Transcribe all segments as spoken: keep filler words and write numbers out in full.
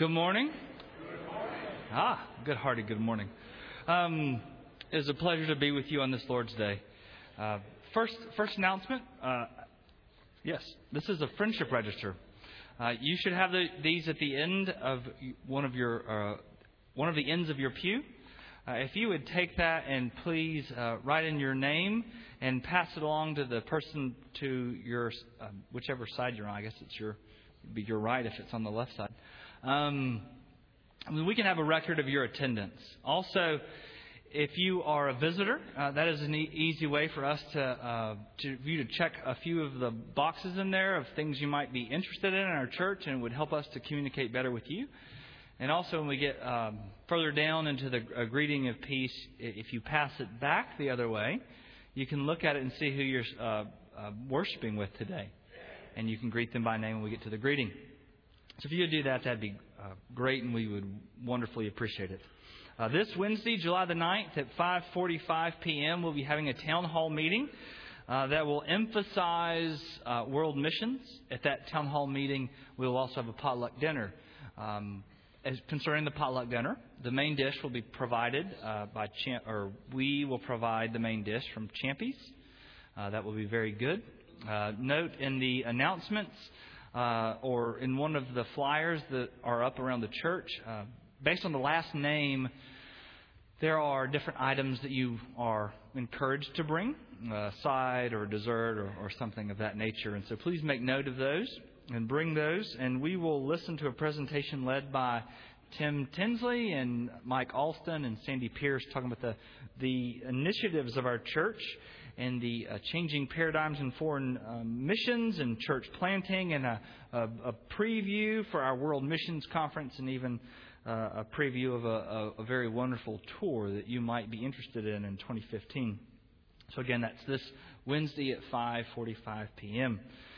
Good morning. Good morning. Ah, good-hearted good morning. Um, it's a pleasure to be with you on this Lord's Day. Uh, first, first announcement. Uh, yes, this is a friendship register. Uh, you should have the, these at the end of one of your uh, one of the ends of your pew. Uh, if you would take that and please uh, write in your name and pass it along to the person to your uh, whichever side you're on. I guess it's your be your right if it's on the left side. Um, I mean, we can have a record of your attendance. Also, if you are a visitor, uh, that is an e- easy way for us to, uh, to for you to check a few of the boxes in there of things you might be interested in in our church, and it would help us to communicate better with you. And also, when we get um, further down into the uh, greeting of peace, if you pass it back the other way, you can look at it and see who you're uh, uh, worshiping with today, and you can greet them by name when we get to the greeting. So if you would do that, that'd be uh, great, and we would wonderfully appreciate it. Uh, this Wednesday, July the ninth at five forty-five p.m., we'll be having a town hall meeting uh, that will emphasize uh, world missions. At that town hall meeting, we will also have a potluck dinner. Um, as concerning the potluck dinner, the main dish will be provided uh, by Champ, or we will provide the main dish from Champy's. Uh, that will be very good. Uh, note in the announcements uh, or in one of the flyers that are up around the church, uh, based on the last name, there are different items that you are encouraged to bring, a side or dessert or, or something of that nature. And so please make note of those and bring those. And we will listen to a presentation led by Tim Tinsley and Mike Alston and Sandy Pierce talking about the, the initiatives of our church and the uh, changing paradigms in foreign um, missions and church planting, and a, a, a preview for our World Missions Conference, and even uh, a preview of a, a, a very wonderful tour that you might be interested in in twenty fifteen. So again, that's this Wednesday at five forty-five p.m.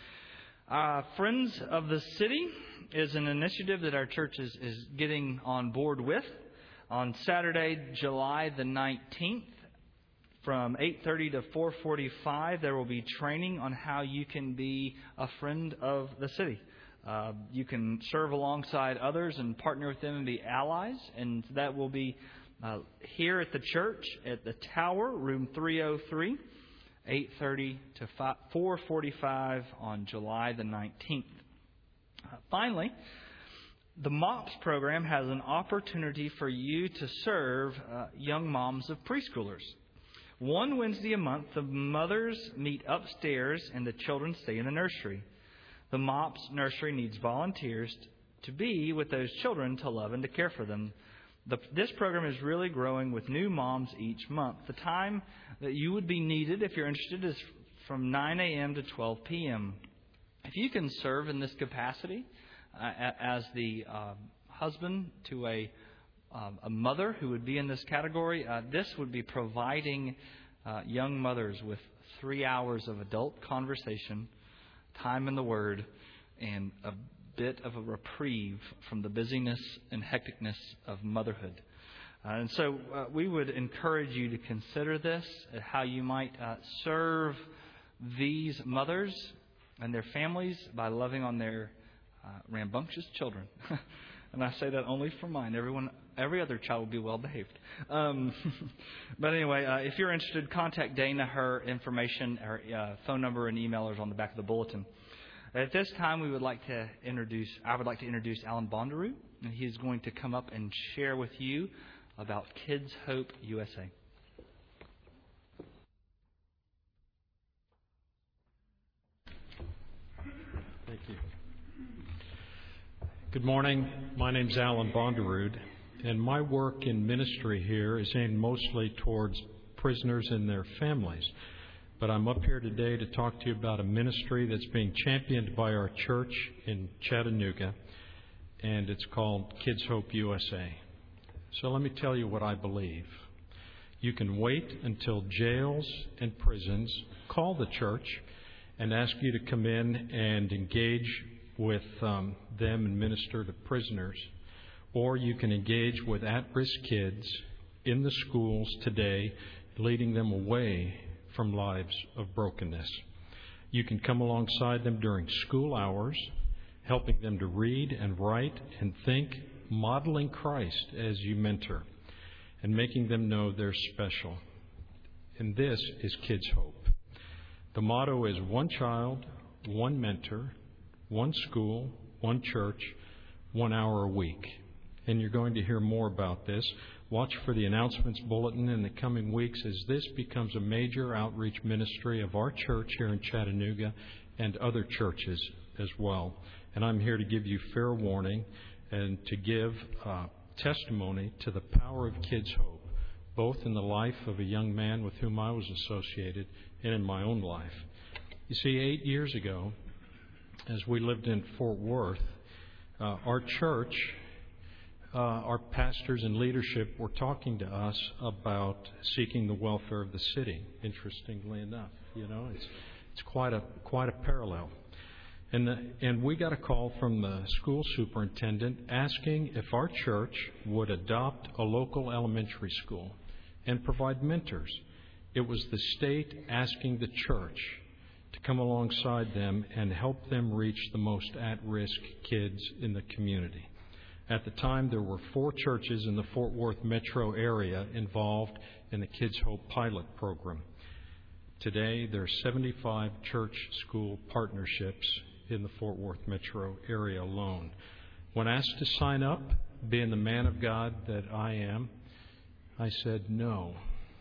Uh, Friends of the City is an initiative that our church is, is getting on board with. On Saturday, July the nineteenth, from eight thirty to four forty-five, there will be training on how you can be a friend of the city. Uh, you can serve alongside others and partner with them and be allies. And that will be uh, here at the church at the Tower, room three oh three, eight thirty to four forty-five on July the nineteenth. Uh, finally, the MOPS program has an opportunity for you to serve uh, young moms of preschoolers. One Wednesday a month, the mothers meet upstairs and the children stay in the nursery. The MOPS nursery needs volunteers to be with those children, to love and to care for them. The, this program is really growing with new moms each month. The time that you would be needed, if you're interested, is from nine a.m. to twelve p.m. If you can serve in this capacity uh, as the uh, husband to a Um, a mother who would be in this category, uh, this would be providing uh, young mothers with three hours of adult conversation, time in the Word, and a bit of a reprieve from the busyness and hecticness of motherhood. Uh, and so uh, we would encourage you to consider this, uh, how you might uh, serve these mothers and their families by loving on their uh, rambunctious children. And I say that only for mine. Everyone, every other child will be well behaved. Um, but anyway, uh, if you're interested, contact Dana. Her information, her uh, phone number and email is on the back of the bulletin. At this time, we would like to introduce. I would like to introduce Alan Bondaroo, and he is going to come up and share with you about Kids Hope U S A. Thank you. Good morning. My name's Alan Bondaroo, and my work in ministry here is aimed mostly towards prisoners and their families. But I'm up here today to talk to you about a ministry that's being championed by our church in Chattanooga, and it's called Kids Hope U S A. So let me tell you what I believe. You can wait until jails and prisons call the church and ask you to come in and engage with um, them and minister to prisoners, or you can engage with at-risk kids in the schools today, leading them away from lives of brokenness. You can come alongside them during school hours, helping them to read and write and think modeling Christ as you mentor and making them know they're special. And this is Kids Hope. The motto is one child, one mentor, one school, one church, one hour a week. And you're going to hear more about this. Watch for the announcements bulletin in the coming weeks as this becomes a major outreach ministry of our church here in Chattanooga and other churches as well. And I'm here to give you fair warning and to give uh, testimony to the power of Kids Hope, both in the life of a young man with whom I was associated and in my own life. You see, eight years ago, as we lived in Fort Worth, uh, our church, uh, our pastors and leadership were talking to us about seeking the welfare of the city. Interestingly enough, you know, it's it's quite a quite a parallel. And the, and we got a call from the school superintendent asking if our church would adopt a local elementary school and provide mentors. It was the state asking the church to come alongside them and help them reach the most at-risk kids in the community. At the time, there were four churches in the Fort Worth metro area involved in the Kids Hope pilot program. Today, there are seventy-five church-school partnerships in the Fort Worth metro area alone. When asked to sign up, being the man of God that I am, I said no.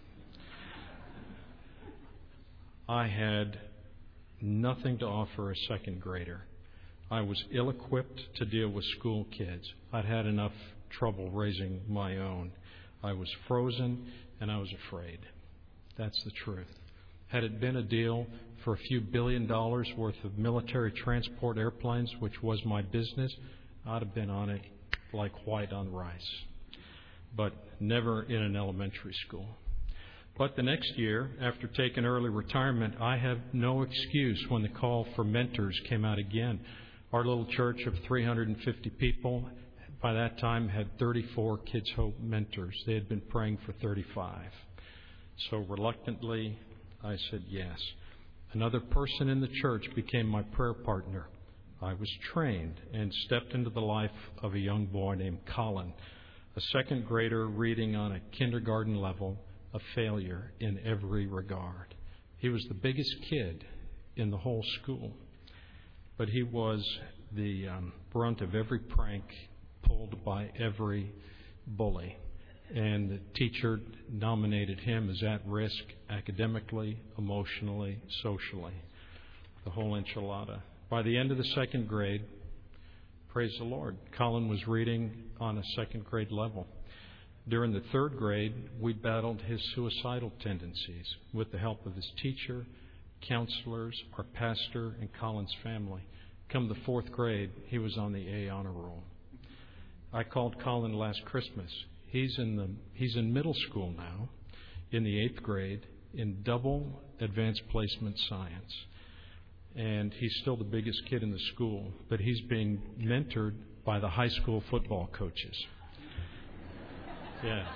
I had nothing to offer a second grader. I was ill-equipped to deal with school kids. I'd had enough trouble raising my own. I was frozen and I was afraid. That's the truth. Had it been a deal for a few billion dollars worth of military transport airplanes, which was my business, I'd have been on it like white on rice. But never in an elementary school. But the next year, after taking early retirement, I have no excuse when the call for mentors came out again. Our little church of three hundred fifty people, by that time, had thirty-four Kids Hope mentors. They had been praying for thirty-five. So reluctantly, I said yes. Another person in the church became my prayer partner. I was trained and stepped into the life of a young boy named Colin, a second grader reading on a kindergarten level, a failure in every regard. He was the biggest kid in the whole school, but he was the um, brunt of every prank pulled by every bully. And the teacher nominated him as at risk academically, emotionally, socially, the whole enchilada. By the end of the second grade, praise the Lord, Colin was reading on a second grade level. During the third grade, we battled his suicidal tendencies with the help of his teacher, counselors, our pastor, and Colin's family. Come the fourth grade, he was on the A honor roll. I called Colin last Christmas. He's in the he's in middle school now, in the eighth grade, in double advanced placement science. And he's still the biggest kid in the school, but he's being mentored by the high school football coaches. Yeah.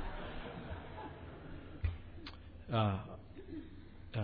Uh, uh,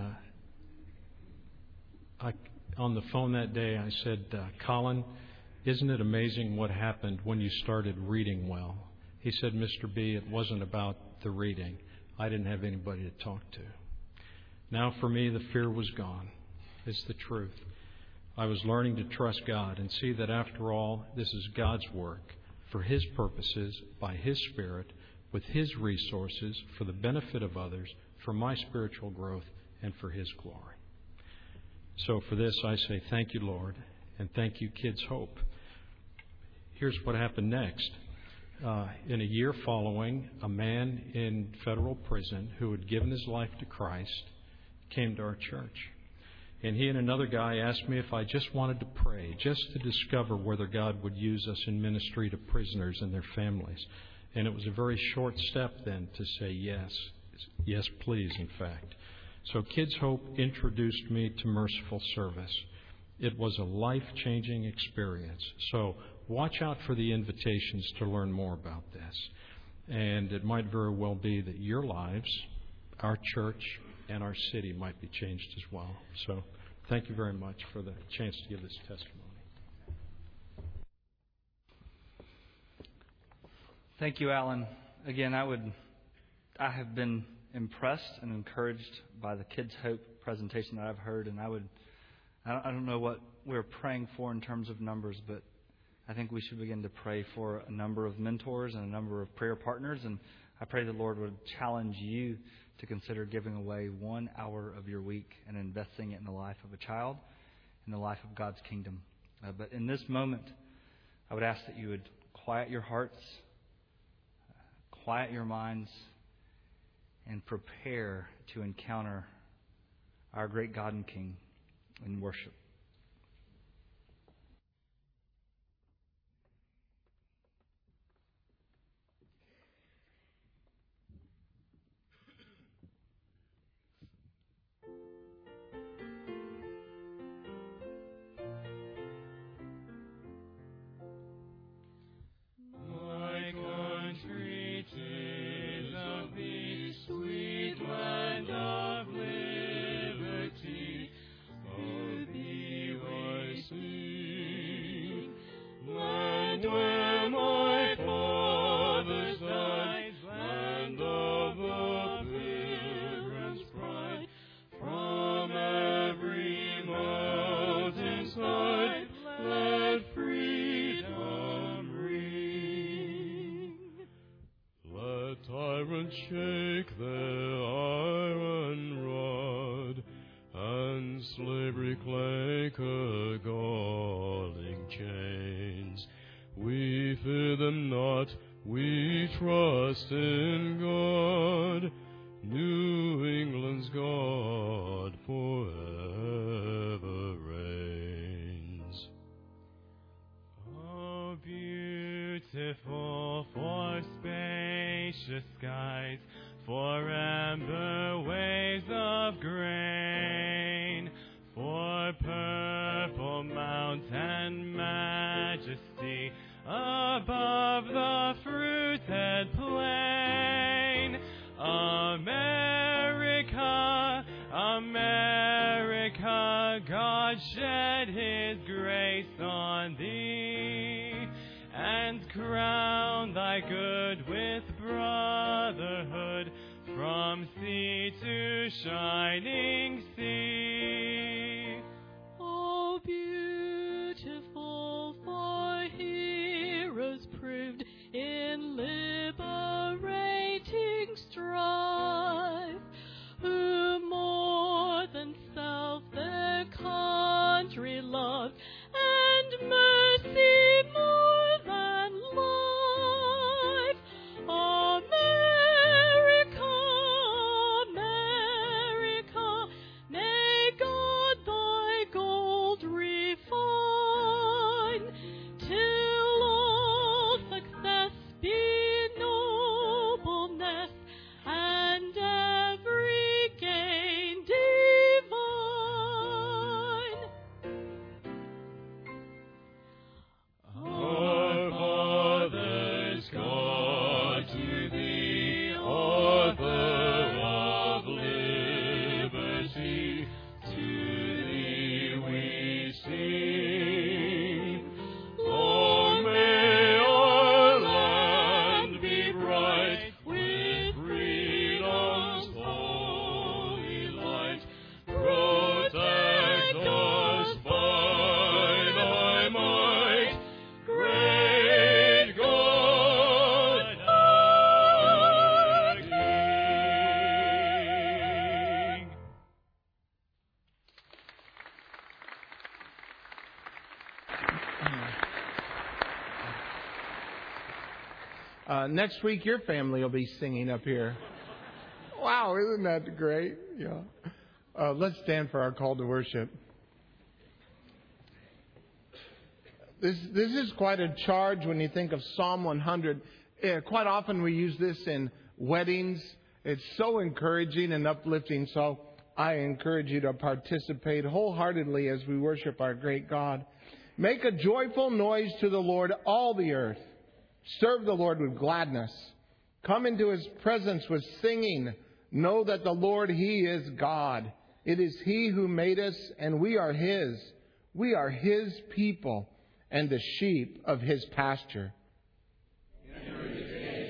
I, on the phone that day, I said, uh, Colin, isn't it amazing what happened when you started reading well? He said, Mister B, it wasn't about the reading. I didn't have anybody to talk to. Now for me, the fear was gone. It's the truth. I was learning to trust God and see that after all, this is God's work for His purposes, by His Spirit, with His resources, for the benefit of others, for my spiritual growth, and for His glory. So for this, I say thank you, Lord, and thank you, Kids Hope. Here's what happened next. Uh, in a year following, a man in federal prison who had given his life to Christ came to our church. And he and another guy asked me if I just wanted to pray, just to discover whether God would use us in ministry to prisoners and their families. And it was a very short step then to say yes. Yes, please, in fact. So Kids Hope introduced me to Merciful Service. It was a life-changing experience. So watch out for the invitations to learn more about this. And it might very well be that your lives, our church, and our city might be changed as well. So thank you very much for the chance to give this testimony. Thank you, Alan. Again, I would, I have been impressed and encouraged by the Kids Hope presentation that I've heard, and I would, I don't know what we're praying for in terms of numbers, but I think we should begin to pray for a number of mentors and a number of prayer partners, and I pray the Lord would challenge you to consider giving away one hour of your week and investing it in the life of a child, in the life of God's kingdom. Uh, but in this moment, I would ask that you would quiet your hearts, quiet your minds, and prepare to encounter our great God and King in worship. Shake their iron rod, and slavery clank her galling chains. We fear them not, we trust in God, New England's God forever reigns. Oh, beautiful for spacious skies, for amber waves of grain, for purple mountain majesty above the fruited plain. America, America, God shed His grace on thee, and crown thy good with brotherhood from sea to shining sea. Oh, beautiful for heroes proved in liberating strife, who more than self their country loved, and mercy more than life. America, America, may God thy gold refine, till all success be nobleness, and every gain divine. Our fathers, God, to thee, author of liberty, to thee we sing. Long may our land be bright with freedom's holy light. Protect us by thy might, great God, our King. Uh, next week, your family will be singing up here. Wow, isn't that great? Yeah. Uh, let's stand for our call to worship. This this is quite a charge when you think of Psalm one hundred. Uh, quite often we use this in weddings. It's so encouraging and uplifting. So I encourage you to participate wholeheartedly as we worship our great God. Make a joyful noise to the Lord, all the earth. Serve the Lord with gladness. Come into His presence with singing. Know that the Lord, He is God. It is He who made us, and we are His. We are His people and the sheep of His pasture. Enter His gates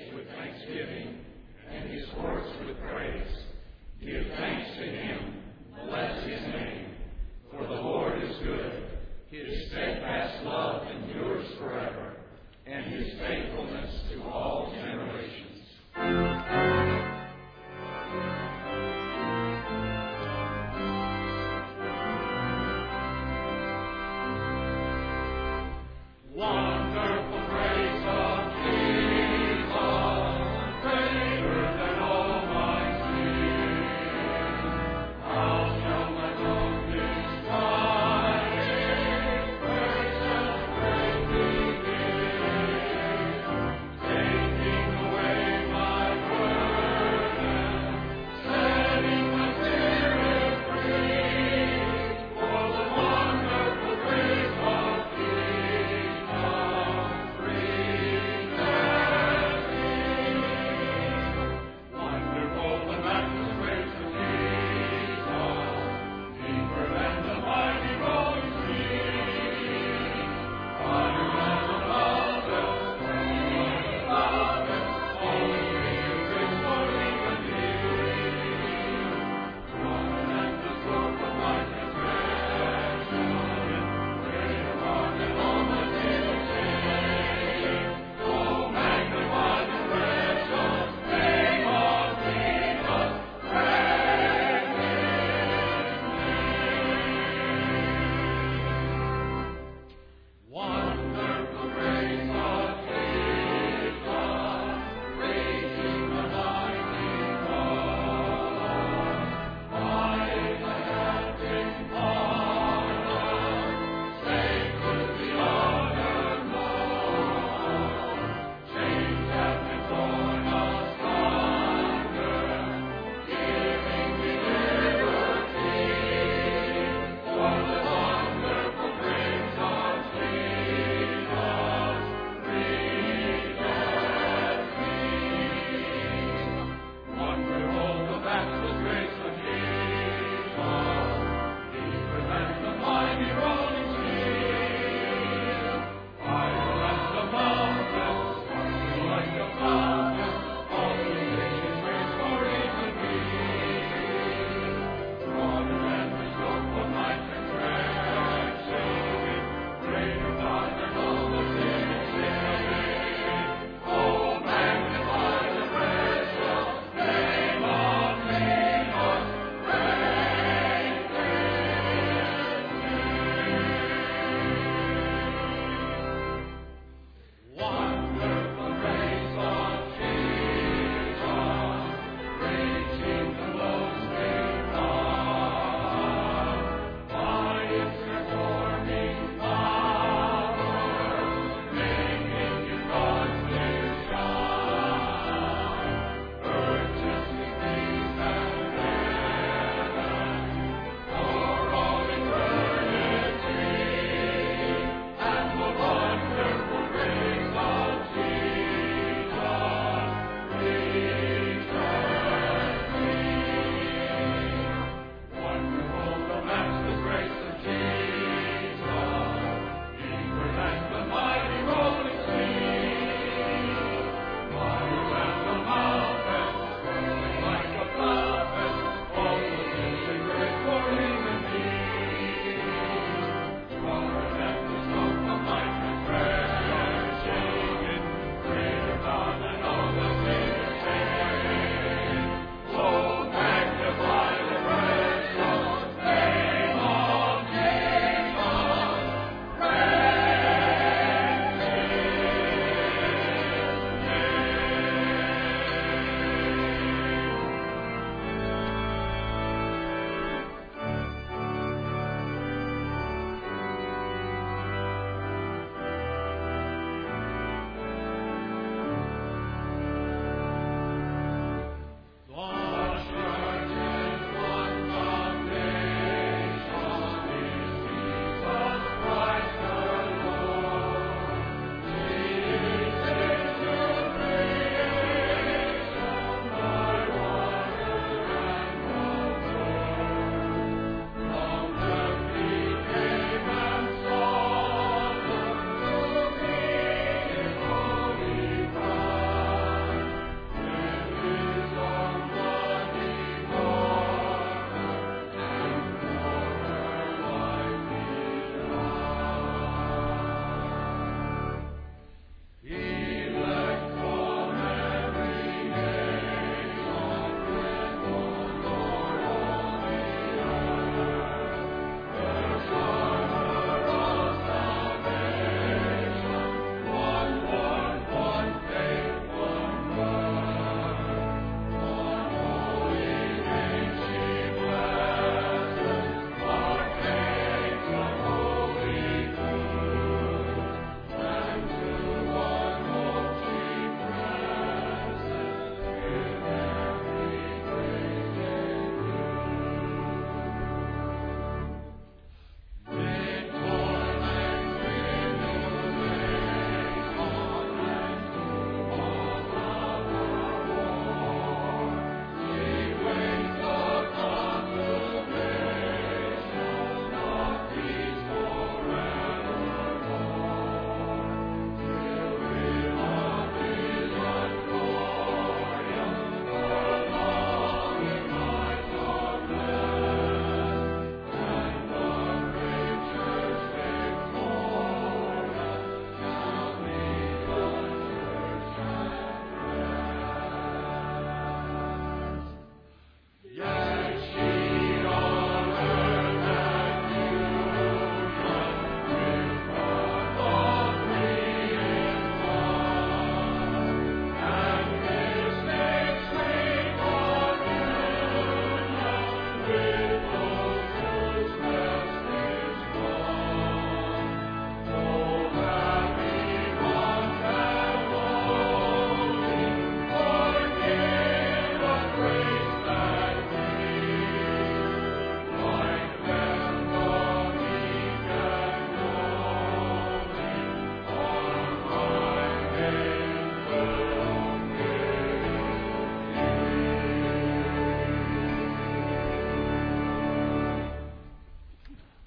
Give thanks to him, bless his name, for the Lord is good. His steadfast love endures forever, and his faithfulness to all generations. Wonderful grace of Jesus, greater than all my sins.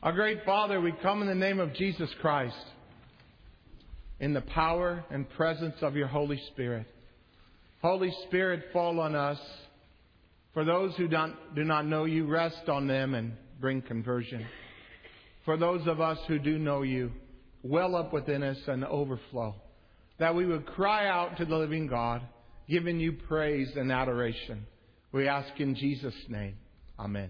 Our great Father, we come in the name of Jesus Christ, in the power and presence of your Holy Spirit. Holy Spirit, fall on us. For those who don't, do not know you, rest on them and bring conversion. For those of us who do know you, well up within us and overflow, that we would cry out to the living God, giving you praise and adoration. We ask in Jesus' name. Amen.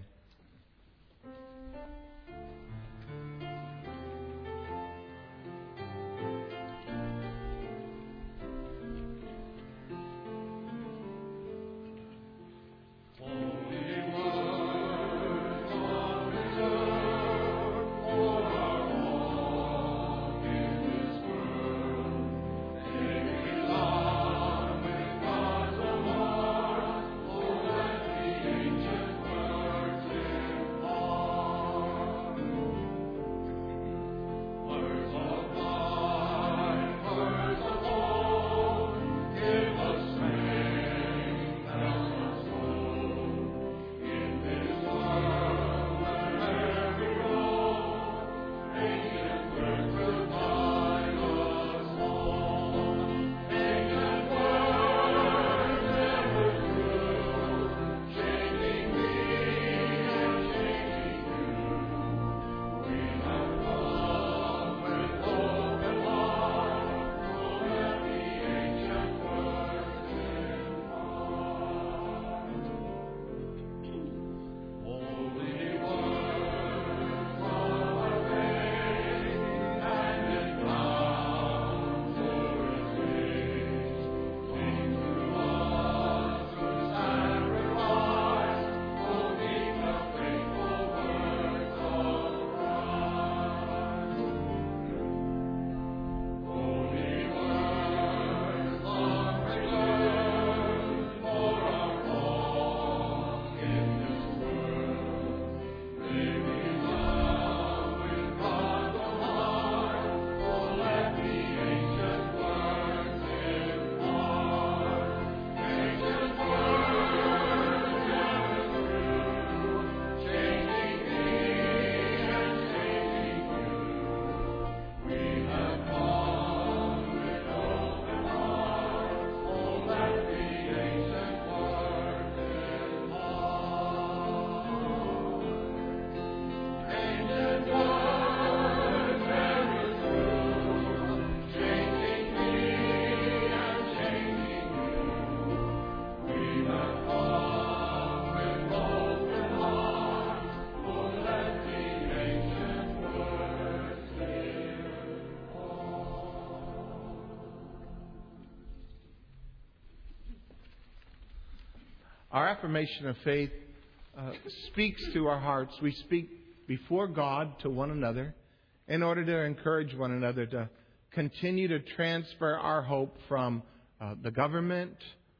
Our affirmation of faith uh, speaks to our hearts. We speak before God to one another in order to encourage one another to continue to transfer our hope from uh, the government,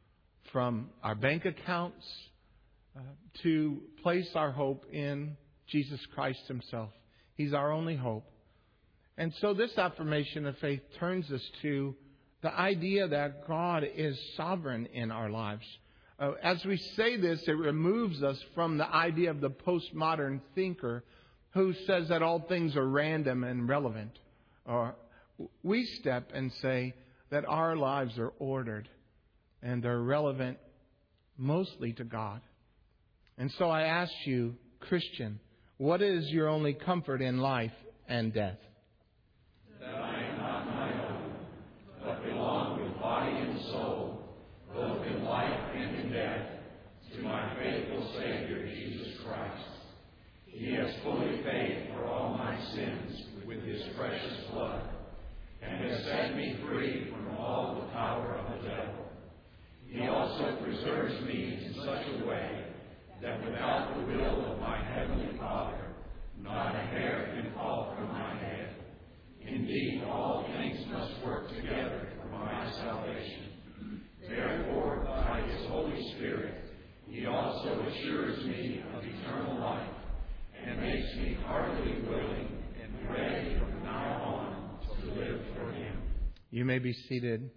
from our bank accounts, uh, to place our hope in Jesus Christ Himself. He's our only hope. And so this affirmation of faith turns us to the idea that God is sovereign in our lives. Uh, as we say this, it removes us from the idea of the postmodern thinker who says that all things are random and relevant. Or we step and say that our lives are ordered and they're relevant mostly to God. And so I ask you, Christian, what is your only comfort in life and death? That I am not my own, but belong with body and soul, both in life and in death, to my faithful Savior, Jesus Christ. He has fully paid for all my sins with His precious blood, and has set me free from all the power of the devil. He also preserves me in such a way that without the will of my Heavenly Father, not a hair can fall from my head. Indeed, all things must work together for my salvation. Therefore, by His Holy Spirit, He also assures me of eternal life and makes me heartily willing and ready from now on to live for Him. You may be seated.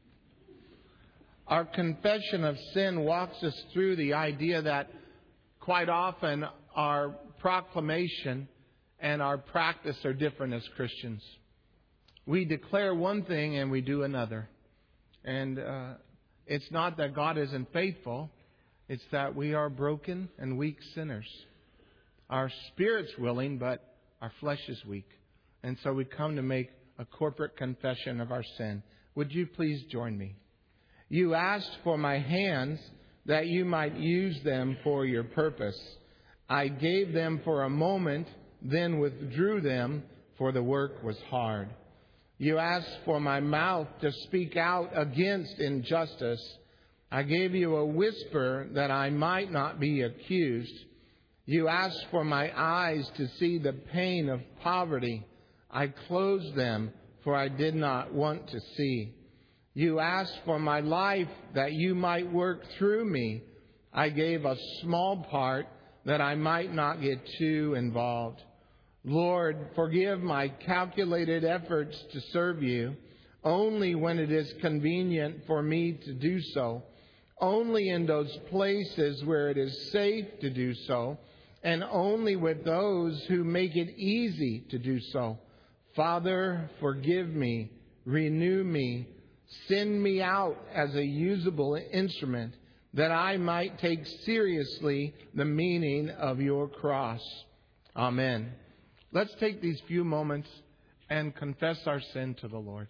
Our confession of sin walks us through the idea that quite often our proclamation and our practice are different as Christians. We declare one thing and we do another. And uh, it's not that God isn't faithful. It's that we are broken and weak sinners. Our spirit's willing, but our flesh is weak. And so we come to make a corporate confession of our sin. Would you please join me? You asked for my hands that you might use them for your purpose. I gave them for a moment, then withdrew them, for the work was hard. You asked for my mouth to speak out against injustice. I gave you a whisper that I might not be accused. You asked for my eyes to see the pain of poverty. I closed them, for I did not want to see. You asked for my life that you might work through me. I gave a small part that I might not get too involved. Lord, forgive my calculated efforts to serve you only when it is convenient for me to do so, only in those places where it is safe to do so, and only with those who make it easy to do so. Father, forgive me, renew me, send me out as a usable instrument that I might take seriously the meaning of your cross. Amen. Let's take these few moments and confess our sin to the Lord.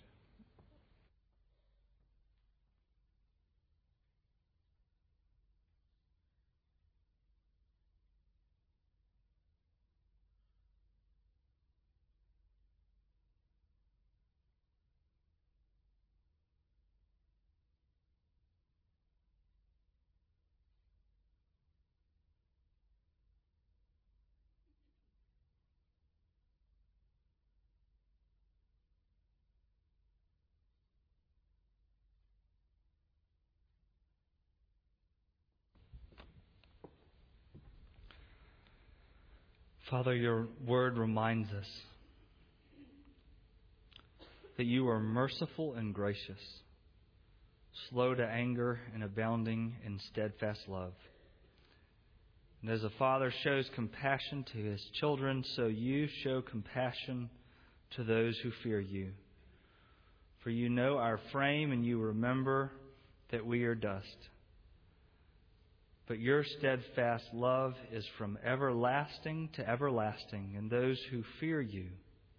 Father, your word reminds us that you are merciful and gracious, slow to anger and abounding in steadfast love. And as a father shows compassion to his children, so you show compassion to those who fear you. For you know our frame and you remember that we are dust. But your steadfast love is from everlasting to everlasting, and those who fear you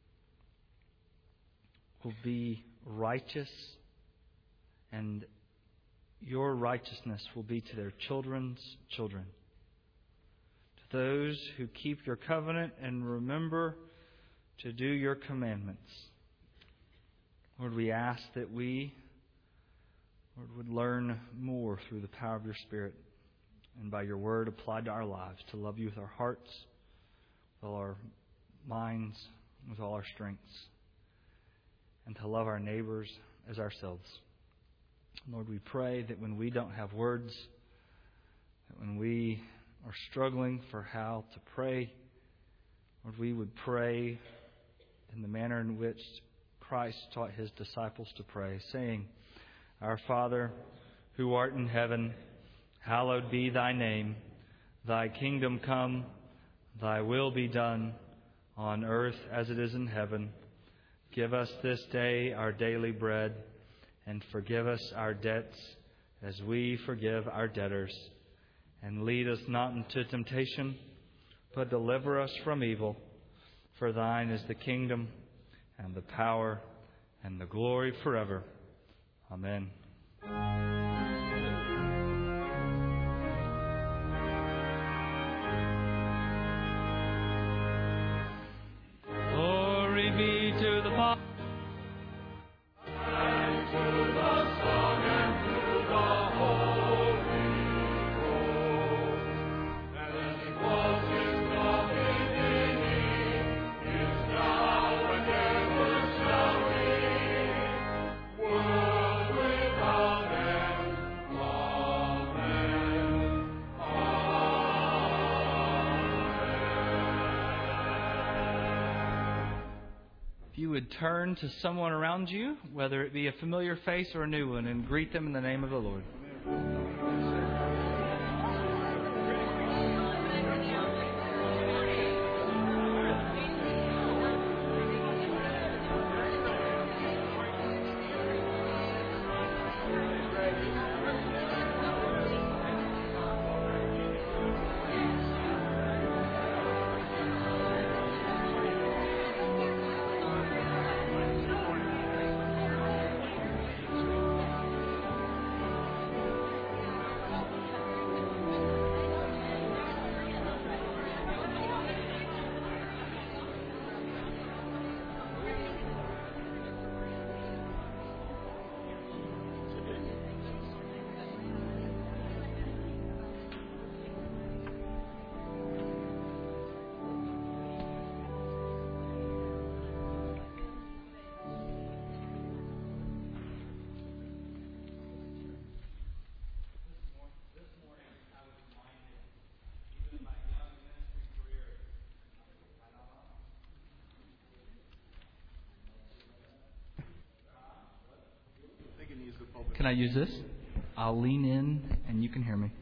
will be righteous, and your righteousness will be to their children's children. To those who keep your covenant and remember to do your commandments. Lord, we ask that we, Lord, would learn more through the power of your Spirit, and by your word applied to our lives, to love you with our hearts, with all our minds, with all our strengths, and to love our neighbors as ourselves. Lord, we pray that when we don't have words, that when we are struggling for how to pray, Lord, we would pray in the manner in which Christ taught his disciples to pray, saying, Our Father, who art in heaven, hallowed be thy name. Thy kingdom come, thy will be done, on earth as it is in heaven. Give us this day our daily bread, and forgive us our debts as we forgive our debtors. And lead us not into temptation, but deliver us from evil. For thine is the kingdom, and the power, and the glory forever. Amen. Glory be to the Father. You would turn to someone around you, whether it be a familiar face or a new one, and greet them in the name of the Lord. I use this? I'll lean in and you can hear me.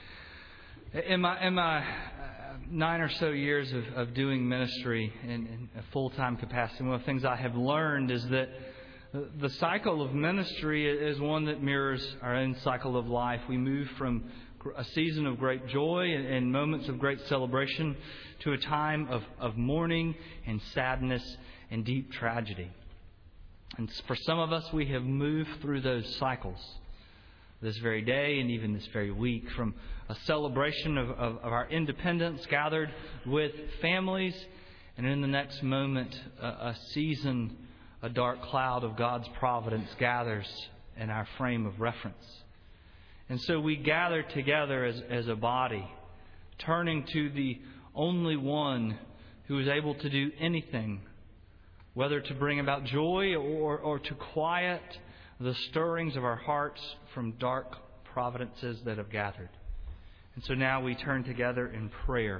In my, in my nine or so years of, of doing ministry in, in a full-time capacity, one of the things I have learned is that the cycle of ministry is one that mirrors our own cycle of life. We move from a season of great joy and, and moments of great celebration to a time of, of mourning and sadness and deep tragedy. And for some of us, we have moved through those cycles this very day and even this very week, from a celebration of, of, of our independence gathered with families, and in the next moment, a, a season, a dark cloud of God's providence gathers in our frame of reference. And so we gather together as, as a body, turning to the only one who is able to do anything, whether to bring about joy or, or to quiet the stirrings of our hearts from dark providences that have gathered. And so now we turn together in prayer,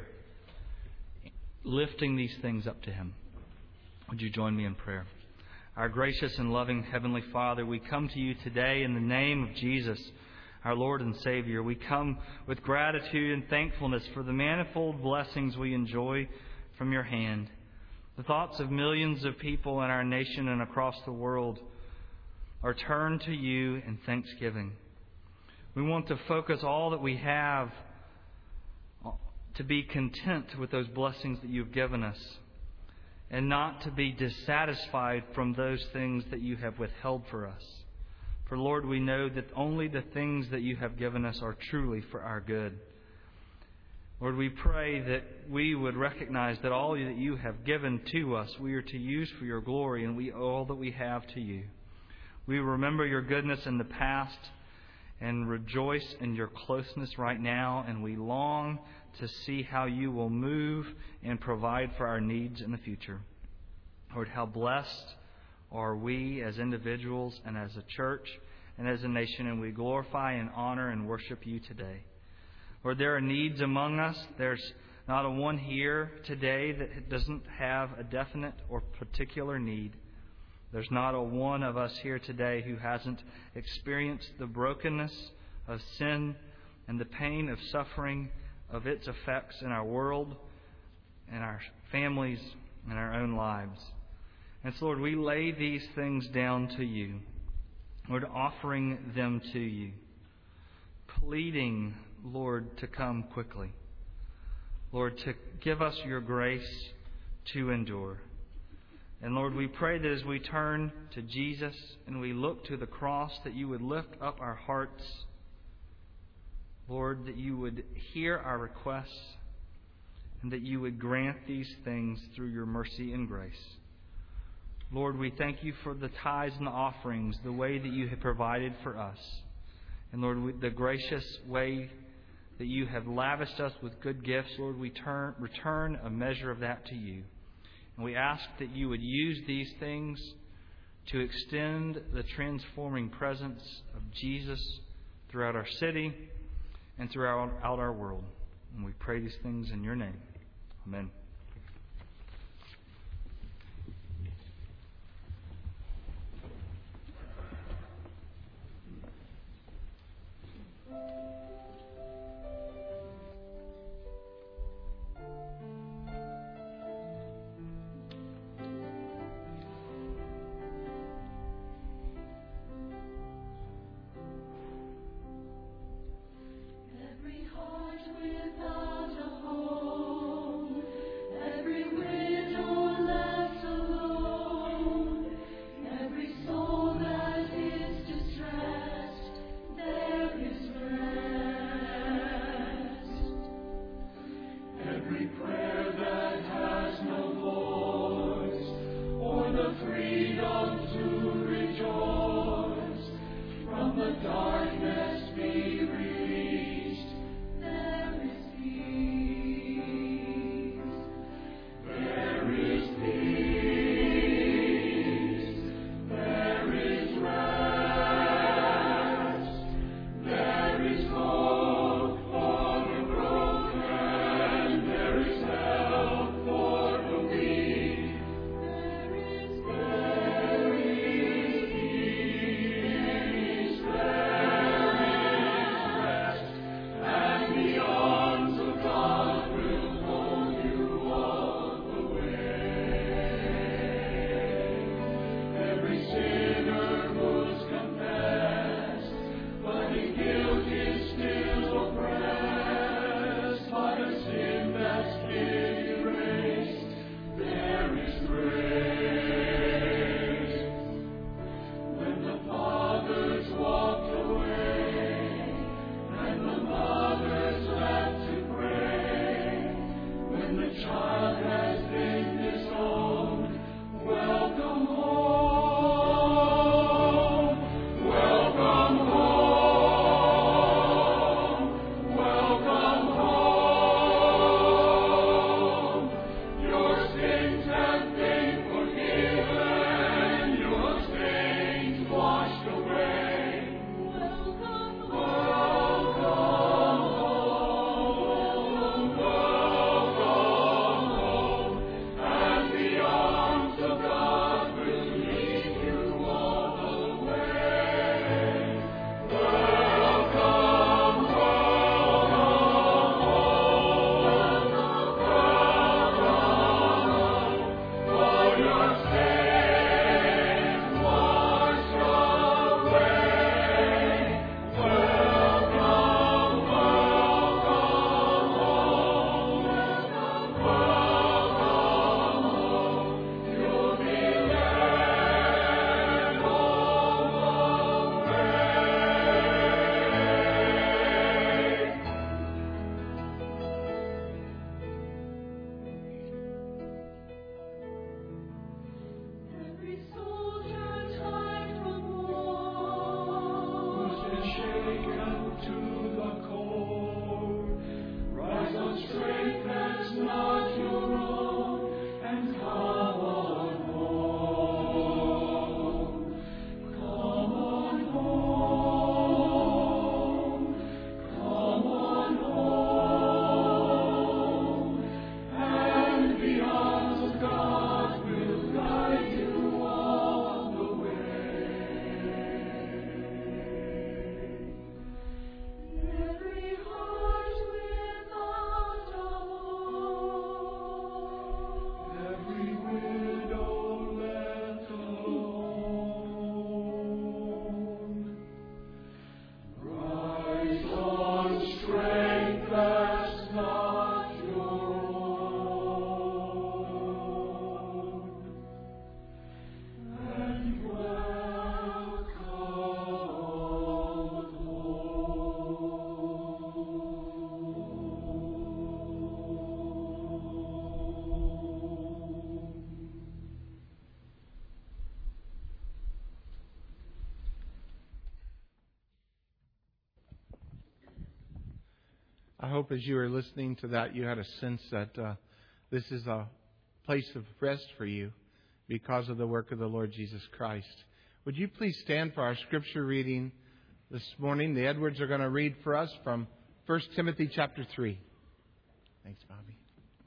lifting these things up to Him. Would you join me in prayer? Our gracious and loving Heavenly Father, we come to you today in the name of Jesus, our Lord and Savior. We come with gratitude and thankfulness for the manifold blessings we enjoy from your hand. The thoughts of millions of people in our nation and across the world are turned to you in thanksgiving. We want to focus all that we have to be content with those blessings that you've given us, and not to be dissatisfied from those things that you have withheld for us. For Lord, we know that only the things that you have given us are truly for our good. Lord, we pray that we would recognize that all that you have given to us, we are to use for your glory, and we owe all that we have to you. We remember your goodness in the past and rejoice in your closeness right now, and we long to see how you will move and provide for our needs in the future. Lord, how blessed are we as individuals and as a church and as a nation, and we glorify and honor and worship you today. Lord, there are needs among us. There's not a one here today that doesn't have a definite or particular need. There's not a one of us here today who hasn't experienced the brokenness of sin and the pain of suffering of its effects in our world, in our families, in our own lives. And so, Lord, we lay these things down to you. Lord, offering them to you, pleading, Lord, to come quickly. Lord, to give us your grace to endure. And Lord, we pray that as we turn to Jesus and we look to the cross, that you would lift up our hearts. Lord, that you would hear our requests and that you would grant these things through your mercy and grace. Lord, we thank you for the tithes and the offerings, the way that you have provided for us. And Lord, the gracious way that you have lavished us with good gifts, Lord, we turn, return a measure of that to you. And we ask that you would use these things to extend the transforming presence of Jesus throughout our city and throughout our world. And we pray these things in your name. Amen. There I hope as you were listening to that, you had a sense that uh, this is a place of rest for you because of the work of the Lord Jesus Christ. Would you please stand for our scripture reading this morning? The Edwards are going to read for us from First Timothy chapter three. Thanks, Bobby.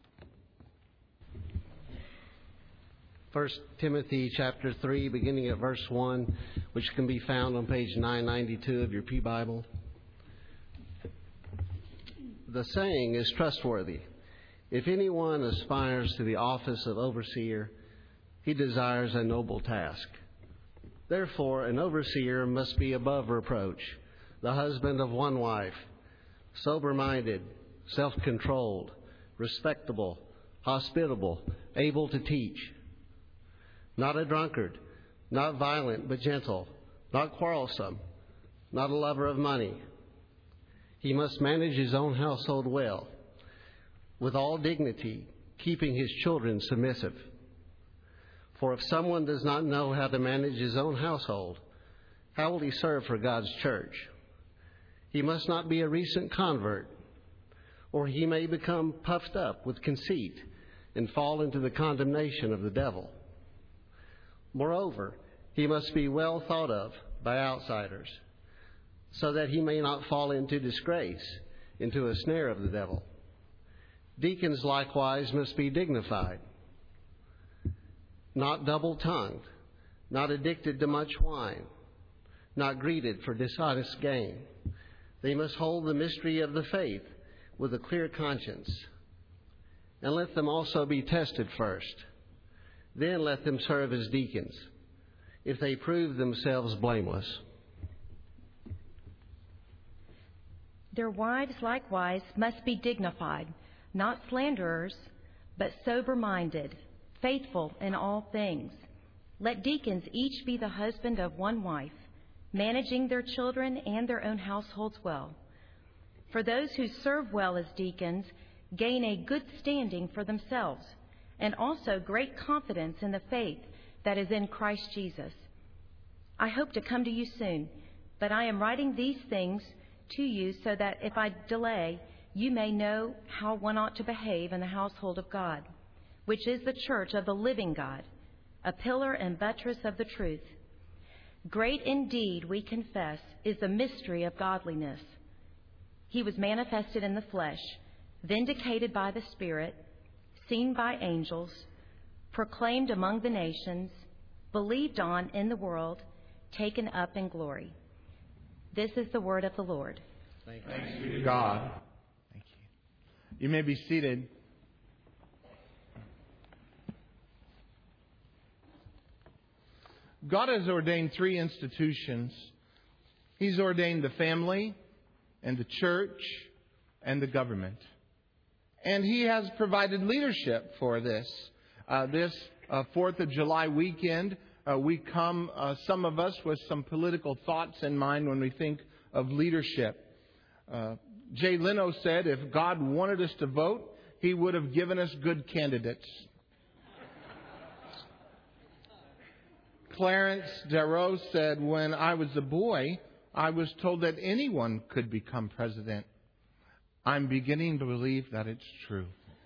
First Timothy chapter three, beginning at verse one, which can be found on page nine ninety-two of your Pew Bible. The saying is trustworthy. If anyone aspires to the office of overseer, he desires a noble task. Therefore, an overseer must be above reproach, the husband of one wife, sober-minded, self-controlled, respectable, hospitable, able to teach. Not a drunkard, not violent but gentle, not quarrelsome, not a lover of money. He must manage his own household well, with all dignity, keeping his children submissive. For if someone does not know how to manage his own household, how will he serve for God's church? He must not be a recent convert, or he may become puffed up with conceit and fall into the condemnation of the devil. Moreover, he must be well thought of by outsiders, so that he may not fall into disgrace, into a snare of the devil. Deacons likewise must be dignified, not double-tongued, not addicted to much wine, not greeded for dishonest gain. They must hold the mystery of the faith with a clear conscience, and let them also be tested first. Then let them serve as deacons, if they prove themselves blameless. Their wives likewise must be dignified, not slanderers, but sober-minded, faithful in all things. Let deacons each be the husband of one wife, managing their children and their own households well. For those who serve well as deacons gain a good standing for themselves, and also great confidence in the faith that is in Christ Jesus. I hope to come to you soon, but I am writing these things to you so that if I delay, you may know how one ought to behave in the household of God, which is the church of the living God, a pillar and buttress of the truth. Great indeed, we confess, is the mystery of godliness. He was manifested in the flesh, vindicated by the Spirit, seen by angels, proclaimed among the nations, believed on in the world, taken up in glory. This is the word of the Lord. Thanks be to God. Thank you. You may be seated. God has ordained three institutions. He's ordained the family and the church and the government. And He has provided leadership for this. Uh, this uh, fourth of July weekend, uh, we come, uh, some of us, with some political thoughts in mind when we think of leadership. Uh, Jay Leno said if God wanted us to vote, He would have given us good candidates. Clarence Darrow said, when I was a boy, I was told that anyone could become president. I'm beginning to believe that it's true.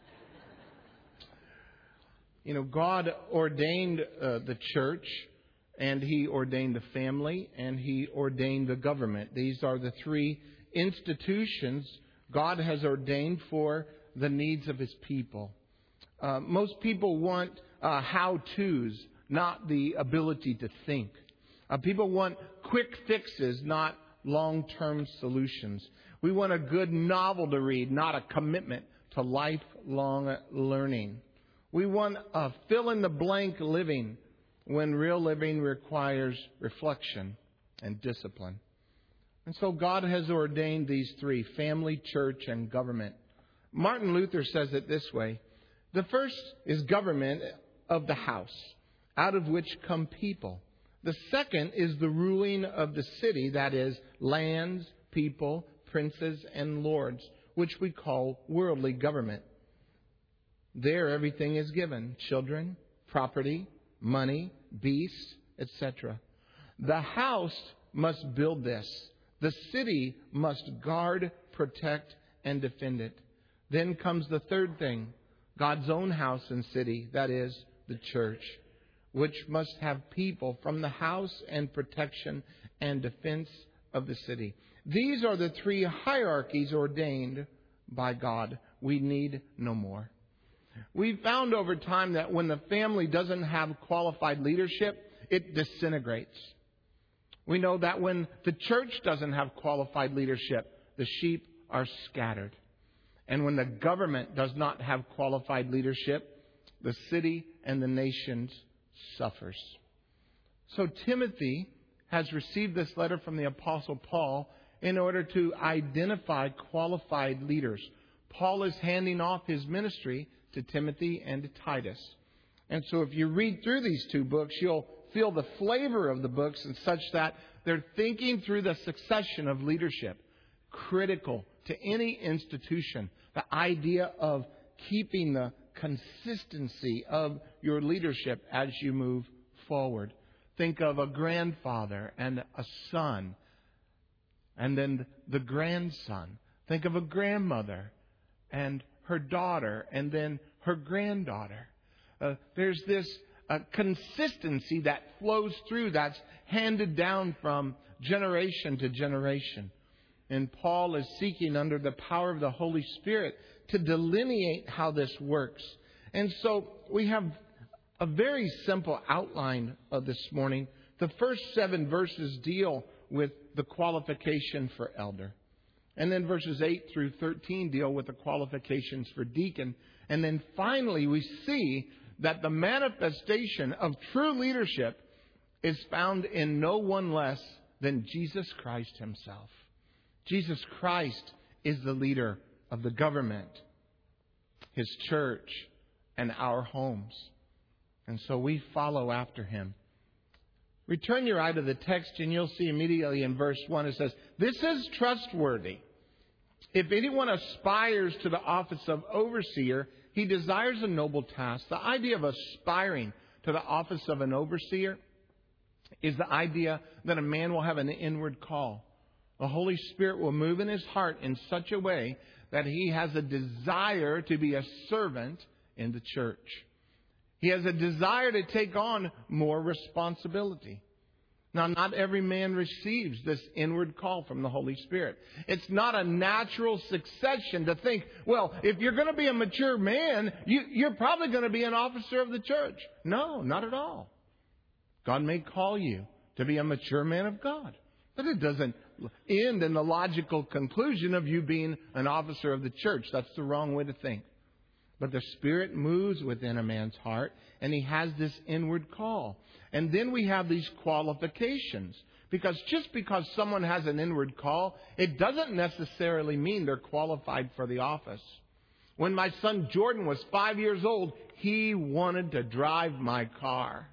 You know, God ordained uh, the church, and He ordained the family, and He ordained the government. These are the three institutions God has ordained for the needs of His people. Uh, most people want uh, how-tos, not the ability to think. Uh, people want quick fixes, not long-term solutions. We want a good novel to read, not a commitment to lifelong learning. We want a fill-in-the-blank living when real living requires reflection and discipline. And so God has ordained these three, family, church, and government. Martin Luther says it this way. The first is government of the house, out of which come people. The second is the ruling of the city, that is, lands, people, princes, and lords, which we call worldly government. There everything is given, children, property, money, beasts, et cetera. The house must build this. The city must guard, protect, and defend it. Then comes the third thing, God's own house and city, that is, the church, which must have people from the house and protection and defense of the city. These are the three hierarchies ordained by God. We need no more. We've found over time that when the family doesn't have qualified leadership, it disintegrates. We know that when the church doesn't have qualified leadership, the sheep are scattered. And when the government does not have qualified leadership, the city and the nation suffers. So Timothy has received this letter from the Apostle Paul in order to identify qualified leaders. Paul is handing off his ministry to Timothy and to Titus. And so if you read through these two books, you'll feel the flavor of the books and such that they're thinking through the succession of leadership, critical to any institution. The idea of keeping the consistency of your leadership as you move forward. Think of a grandfather and a son, and then the grandson. Think of a grandmother and her daughter, and then her granddaughter. Uh, there's this uh, consistency that flows through, that's handed down from generation to generation. And Paul is seeking, under the power of the Holy Spirit, to delineate how this works. And so we have a very simple outline of this morning. The first seven verses deal with the qualification for elder. And then verses eight through thirteen deal with the qualifications for deacon. And then finally we see that the manifestation of true leadership is found in no one less than Jesus Christ Himself. Jesus Christ is the leader of the government, His church, and our homes. And so we follow after Him. Return your eye to the text and you'll see immediately in verse one it says, "This is trustworthy. If anyone aspires to the office of overseer, he desires a noble task." The idea of aspiring to the office of an overseer is the idea that a man will have an inward call. The Holy Spirit will move in his heart in such a way that he has a desire to be a servant in the church. He has a desire to take on more responsibility. Now, not every man receives this inward call from the Holy Spirit. It's not a natural succession to think, well, if you're going to be a mature man, you, you're probably going to be an officer of the church. No, not at all. God may call you to be a mature man of God. But it doesn't end in the logical conclusion of you being an officer of the church. That's the wrong way to think. But the Spirit moves within a man's heart, and he has this inward call. And then we have these qualifications. Because just because someone has an inward call, it doesn't necessarily mean they're qualified for the office. When my son Jordan was five years old, he wanted to drive my car.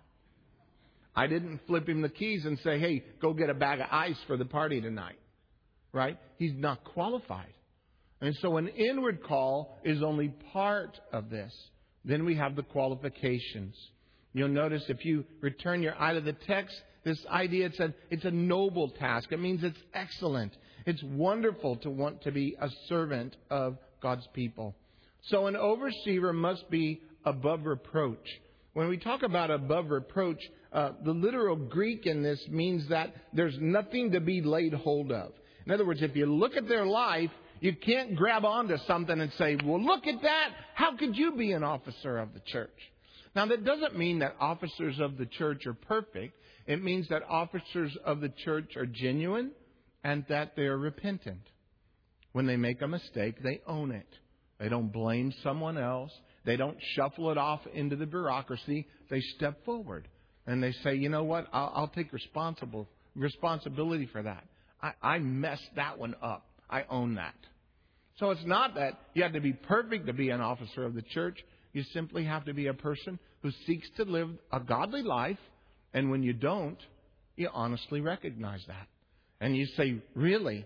I didn't flip him the keys and say, hey, go get a bag of ice for the party tonight. Right? He's not qualified. And so an inward call is only part of this. Then we have the qualifications. You'll notice if you return your eye to the text, this idea, it's a, it's a noble task. It means it's excellent. It's wonderful to want to be a servant of God's people. So an overseer must be above reproach. When we talk about above reproach, uh, the literal Greek in this means that there's nothing to be laid hold of. In other words, if you look at their life, you can't grab onto something and say, well, look at that. How could you be an officer of the church? Now, that doesn't mean that officers of the church are perfect. It means that officers of the church are genuine and that they are repentant. When they make a mistake, they own it. They don't blame someone else. They don't shuffle it off into the bureaucracy. They step forward and they say, you know what, I'll, I'll take responsible responsibility for that. I, I messed that one up. I own that. So it's not that you have to be perfect to be an officer of the church. You simply have to be a person who seeks to live a godly life. And when you don't, you honestly recognize that. And you say, really?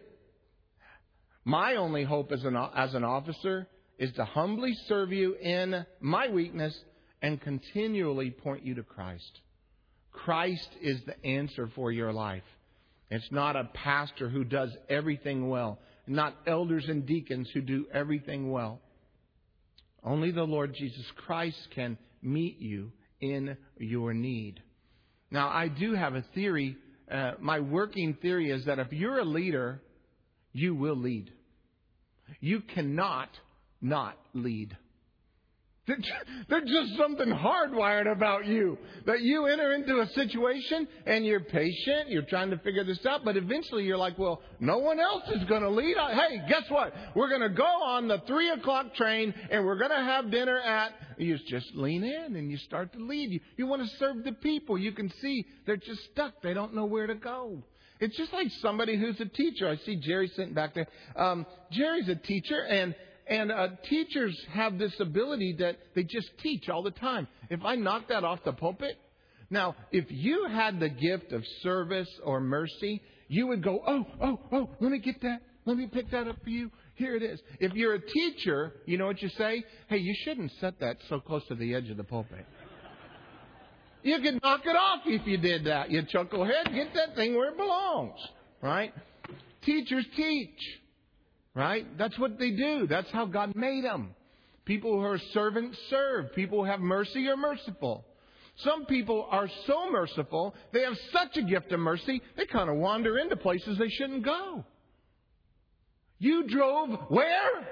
My only hope as an, as an officer is to humbly serve you in my weakness and continually point you to Christ. Christ is the answer for your life. It's not a pastor who does everything well. not elders and deacons who do everything well. Only the Lord Jesus Christ can meet you in your need. Now, I do have a theory. Uh, my working theory is that if you're a leader, you will lead. You cannot not lead. There's just something hardwired about you. That you enter into a situation and you're patient, you're trying to figure this out, but eventually you're like, well, no one else is going to lead. Hey, guess what? We're going to go on the three o'clock train and we're going to have dinner at... You just lean in and you start to lead. You, you want to serve the people. You can see they're just stuck. They don't know where to go. It's just like somebody who's a teacher. I see Jerry sitting back there. Um, Jerry's a teacher, and And uh, teachers have this ability that they just teach all the time. If I knock that off the pulpit, now, if you had the gift of service or mercy, you would go, oh, oh, oh, let me get that. Let me pick that up for you. Here it is. If you're a teacher, you know what you say? Hey, you shouldn't set that so close to the edge of the pulpit. You could knock it off if you did that. You chuckle head, get that thing where it belongs. Right? Teachers teach. Right? That's what they do. That's how God made them. People who are servants serve. People who have mercy are merciful. Some people are so merciful, they have such a gift of mercy, they kind of wander into places they shouldn't go. You drove where?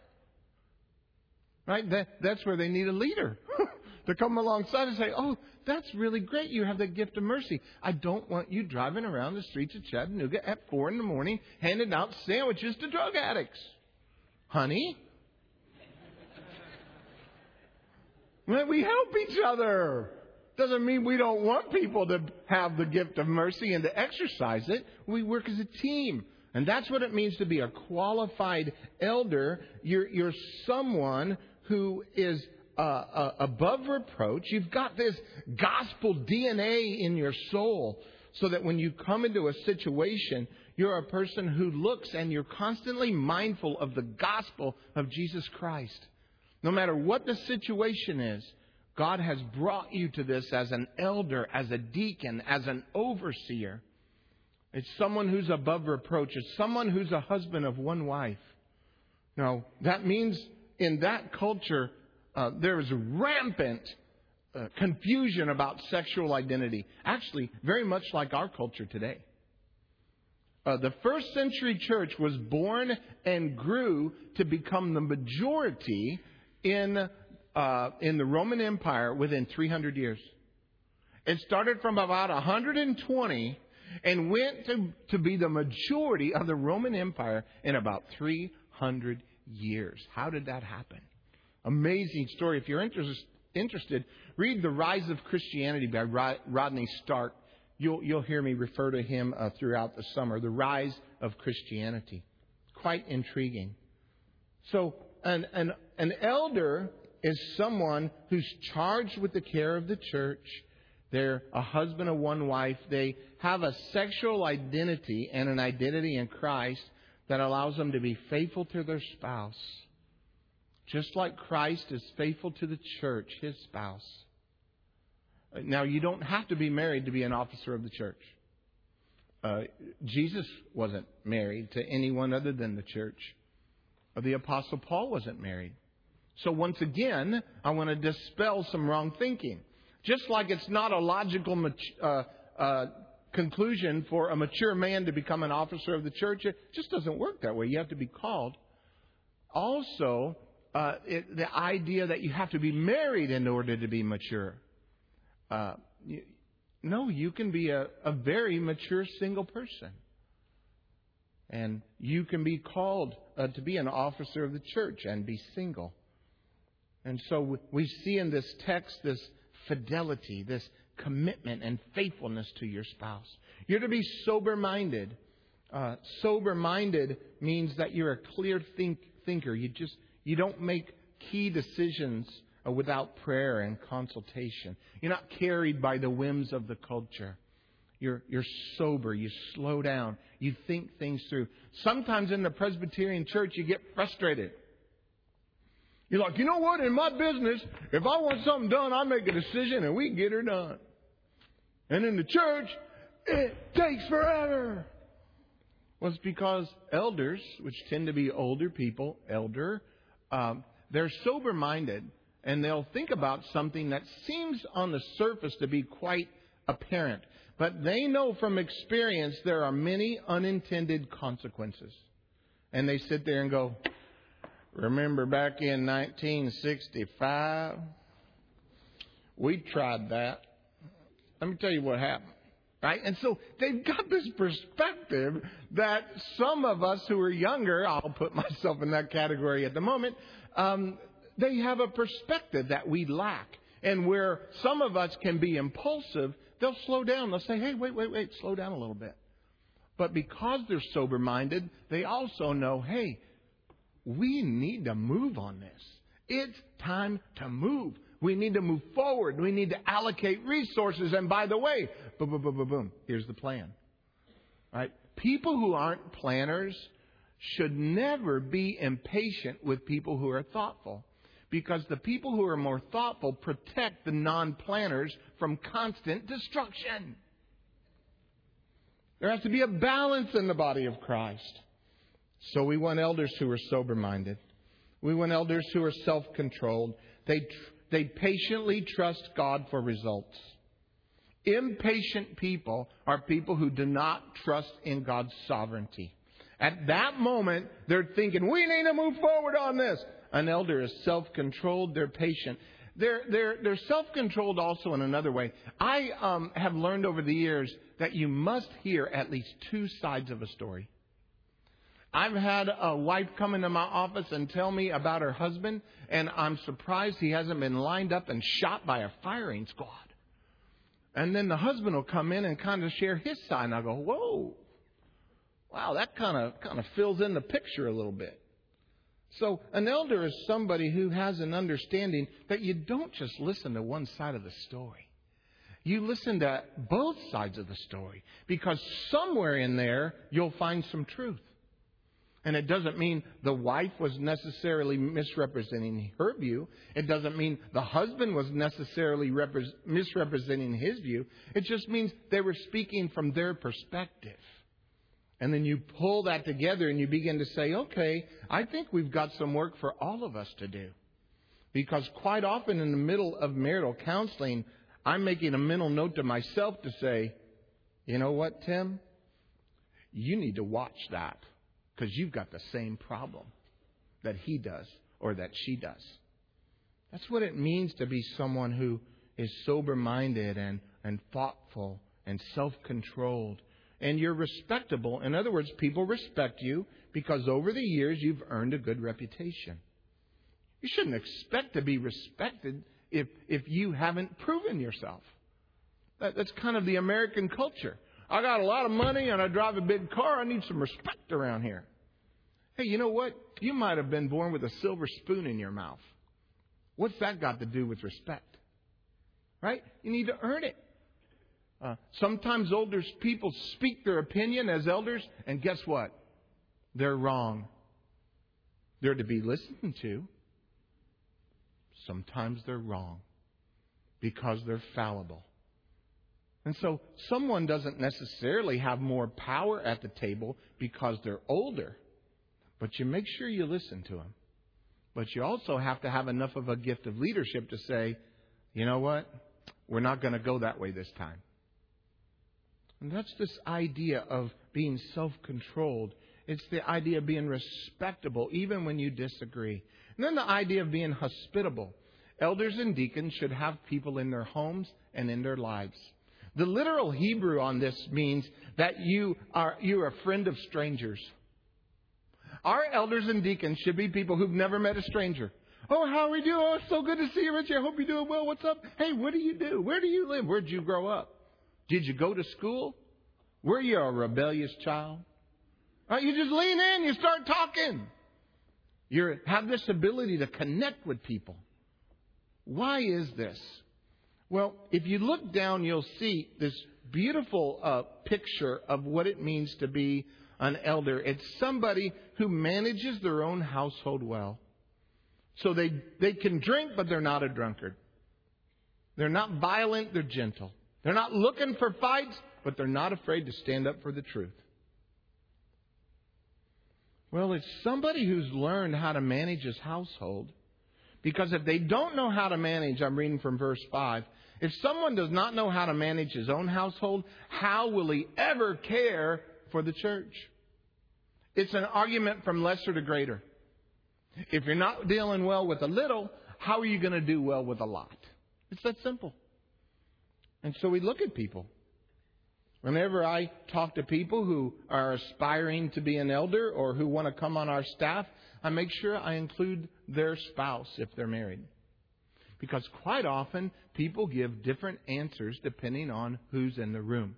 Right? That, that's where they need a leader to come alongside and say, oh, that's really great. You have the gift of mercy. I don't want you driving around the streets of Chattanooga at four in the morning handing out sandwiches to drug addicts. Honey? Well, we help each other. Doesn't mean we don't want people to have the gift of mercy and to exercise it. We work as a team. And that's what it means to be a qualified elder. You're, you're someone who is uh, uh, above reproach. You've got this gospel D N A in your soul so that when you come into a situation, you're a person who looks and you're constantly mindful of the gospel of Jesus Christ. No matter what the situation is, God has brought you to this as an elder, as a deacon, as an overseer. It's someone who's above reproach. It's someone who's a husband of one wife. Now, that means in that culture, uh, there is rampant uh, confusion about sexual identity. Actually, very much like our culture today. Uh, the first century church was born and grew to become the majority in uh, in the Roman Empire within three hundred years. It started from about one hundred twenty and went to, to be the majority of the Roman Empire in about three hundred years. How did that happen? Amazing story. If you're interest, interested, read The Rise of Christianity by Rodney Stark. You'll, you'll hear me refer to him uh, throughout the summer. The Rise of Christianity. Quite intriguing. So an, an, an elder is someone who's charged with the care of the church. They're a husband of one wife. They have a sexual identity and an identity in Christ that allows them to be faithful to their spouse. Just like Christ is faithful to the church, His spouse. Now, you don't have to be married to be an officer of the church. Uh, Jesus wasn't married to anyone other than the church. The Apostle Paul wasn't married. So once again, I want to dispel some wrong thinking. Just like it's not a logical uh, uh, conclusion for a mature man to become an officer of the church, it just doesn't work that way. You have to be called. Also, uh, it, the idea that you have to be married in order to be mature. Uh, you, no, you can be a, a very mature single person. And you can be called uh, to be an officer of the church and be single. And so we see in this text this fidelity, this commitment and faithfulness to your spouse. You're to be sober-minded. Uh, sober-minded means that you're a clear think, thinker. You just you don't make key decisions uh, without prayer and consultation. You're not carried by the whims of the culture. You're you're sober. You slow down. You think things through. Sometimes in the Presbyterian church, you get frustrated. You're like, you know what? In my business, if I want something done, I make a decision and we get her done. And in the church, it takes forever. Well, it's because elders, which tend to be older people, elder, um, they're sober-minded, and they'll think about something that seems on the surface to be quite apparent. But they know from experience there are many unintended consequences. And they sit there and go, remember back in nineteen sixty-five? We tried that. Let me tell you what happened. Right? And so they've got this perspective that some of us who are younger, I'll put myself in that category at the moment, um, they have a perspective that we lack. And where some of us can be impulsive, they'll slow down. They'll say, hey, wait, wait, wait, slow down a little bit. But because they're sober-minded, they also know, hey, we need to move on this. It's time to move. We need to move forward. We need to allocate resources. And by the way, boom, boom, boom, boom, boom, here's the plan. Right? People who aren't planners should never be impatient with people who are thoughtful. Because the people who are more thoughtful protect the non-planners from constant destruction. There has to be a balance in the body of Christ. So we want elders who are sober-minded. We want elders who are self-controlled. They tr- they patiently trust God for results. Impatient people are people who do not trust in God's sovereignty. At that moment, they're thinking, we need to move forward on this. An elder is self-controlled. They're patient. They're, they're, they're self-controlled also in another way. I um, have learned over the years that you must hear at least two sides of a story. I've had a wife come into my office and tell me about her husband, and I'm surprised he hasn't been lined up and shot by a firing squad. And then the husband will come in and kind of share his side, and I'll go, whoa, wow, that kind of kind of fills in the picture a little bit. So an elder is somebody who has an understanding that you don't just listen to one side of the story. You listen to both sides of the story, because somewhere in there you'll find some truth. And it doesn't mean the wife was necessarily misrepresenting her view. It doesn't mean the husband was necessarily repre- misrepresenting his view. It just means they were speaking from their perspective. And then you pull that together and you begin to say, okay, I think we've got some work for all of us to do. Because quite often in the middle of marital counseling, I'm making a mental note to myself to say, you know what, Tim? You need to watch that. Because you've got the same problem that he does or that she does. That's what it means to be someone who is sober-minded and, and thoughtful and self-controlled. And you're respectable. In other words, people respect you because over the years you've earned a good reputation. You shouldn't expect to be respected if, if you haven't proven yourself. That, that's kind of the American culture. I got a lot of money and I drive a big car. I need some respect around here. Hey, you know what? You might have been born with a silver spoon in your mouth. What's that got to do with respect? Right? You need to earn it. Uh, sometimes older people speak their opinion as elders, and guess what? They're wrong. They're to be listened to. Sometimes they're wrong because they're fallible. And so someone doesn't necessarily have more power at the table because they're older. But you make sure you listen to them. But you also have to have enough of a gift of leadership to say, you know what? We're not going to go that way this time. And that's this idea of being self-controlled. It's the idea of being respectable even when you disagree. And then the idea of being hospitable. Elders and deacons should have people in their homes and in their lives. The literal Hebrew on this means that you are you're a friend of strangers. Our elders and deacons should be people who've never met a stranger. Oh, how are we doing? Oh, it's so good to see you, Richie. I hope you're doing well. What's up? Hey, what do you do? Where do you live? Where'd you grow up? Did you go to school? Were you a rebellious child? Right, you just lean in. You start talking. You have this ability to connect with people. Why is this? Well, if you look down, you'll see this beautiful uh, picture of what it means to be an elder. It's somebody who manages their own household well. So they, they can drink, but they're not a drunkard. They're not violent, they're gentle. They're not looking for fights, but they're not afraid to stand up for the truth. Well, it's somebody who's learned how to manage his household. Because if they don't know how to manage, I'm reading from verse five, if someone does not know how to manage his own household, how will he ever care for the church? It's an argument from lesser to greater. If you're not dealing well with a little, how are you going to do well with a lot? It's that simple. And so we look at people. Whenever I talk to people who are aspiring to be an elder or who want to come on our staff, I make sure I include their spouse if they're married. Because quite often people give different answers depending on who's in the room.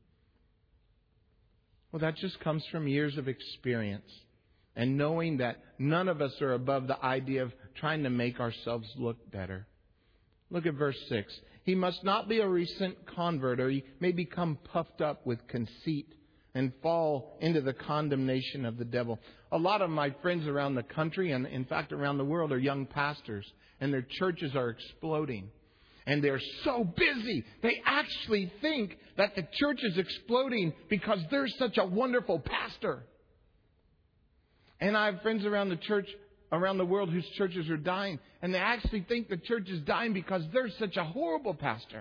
Well, that just comes from years of experience and knowing that none of us are above the idea of trying to make ourselves look better. Look at verse six. He must not be a recent convert, or he may become puffed up with conceit and fall into the condemnation of the devil. A lot of my friends around the country, and in fact around the world, are young pastors, and their churches are exploding. And they're so busy, they actually think that the church is exploding because they're such a wonderful pastor. And I have friends around the church, around the world, whose churches are dying, and they actually think the church is dying because they're such a horrible pastor.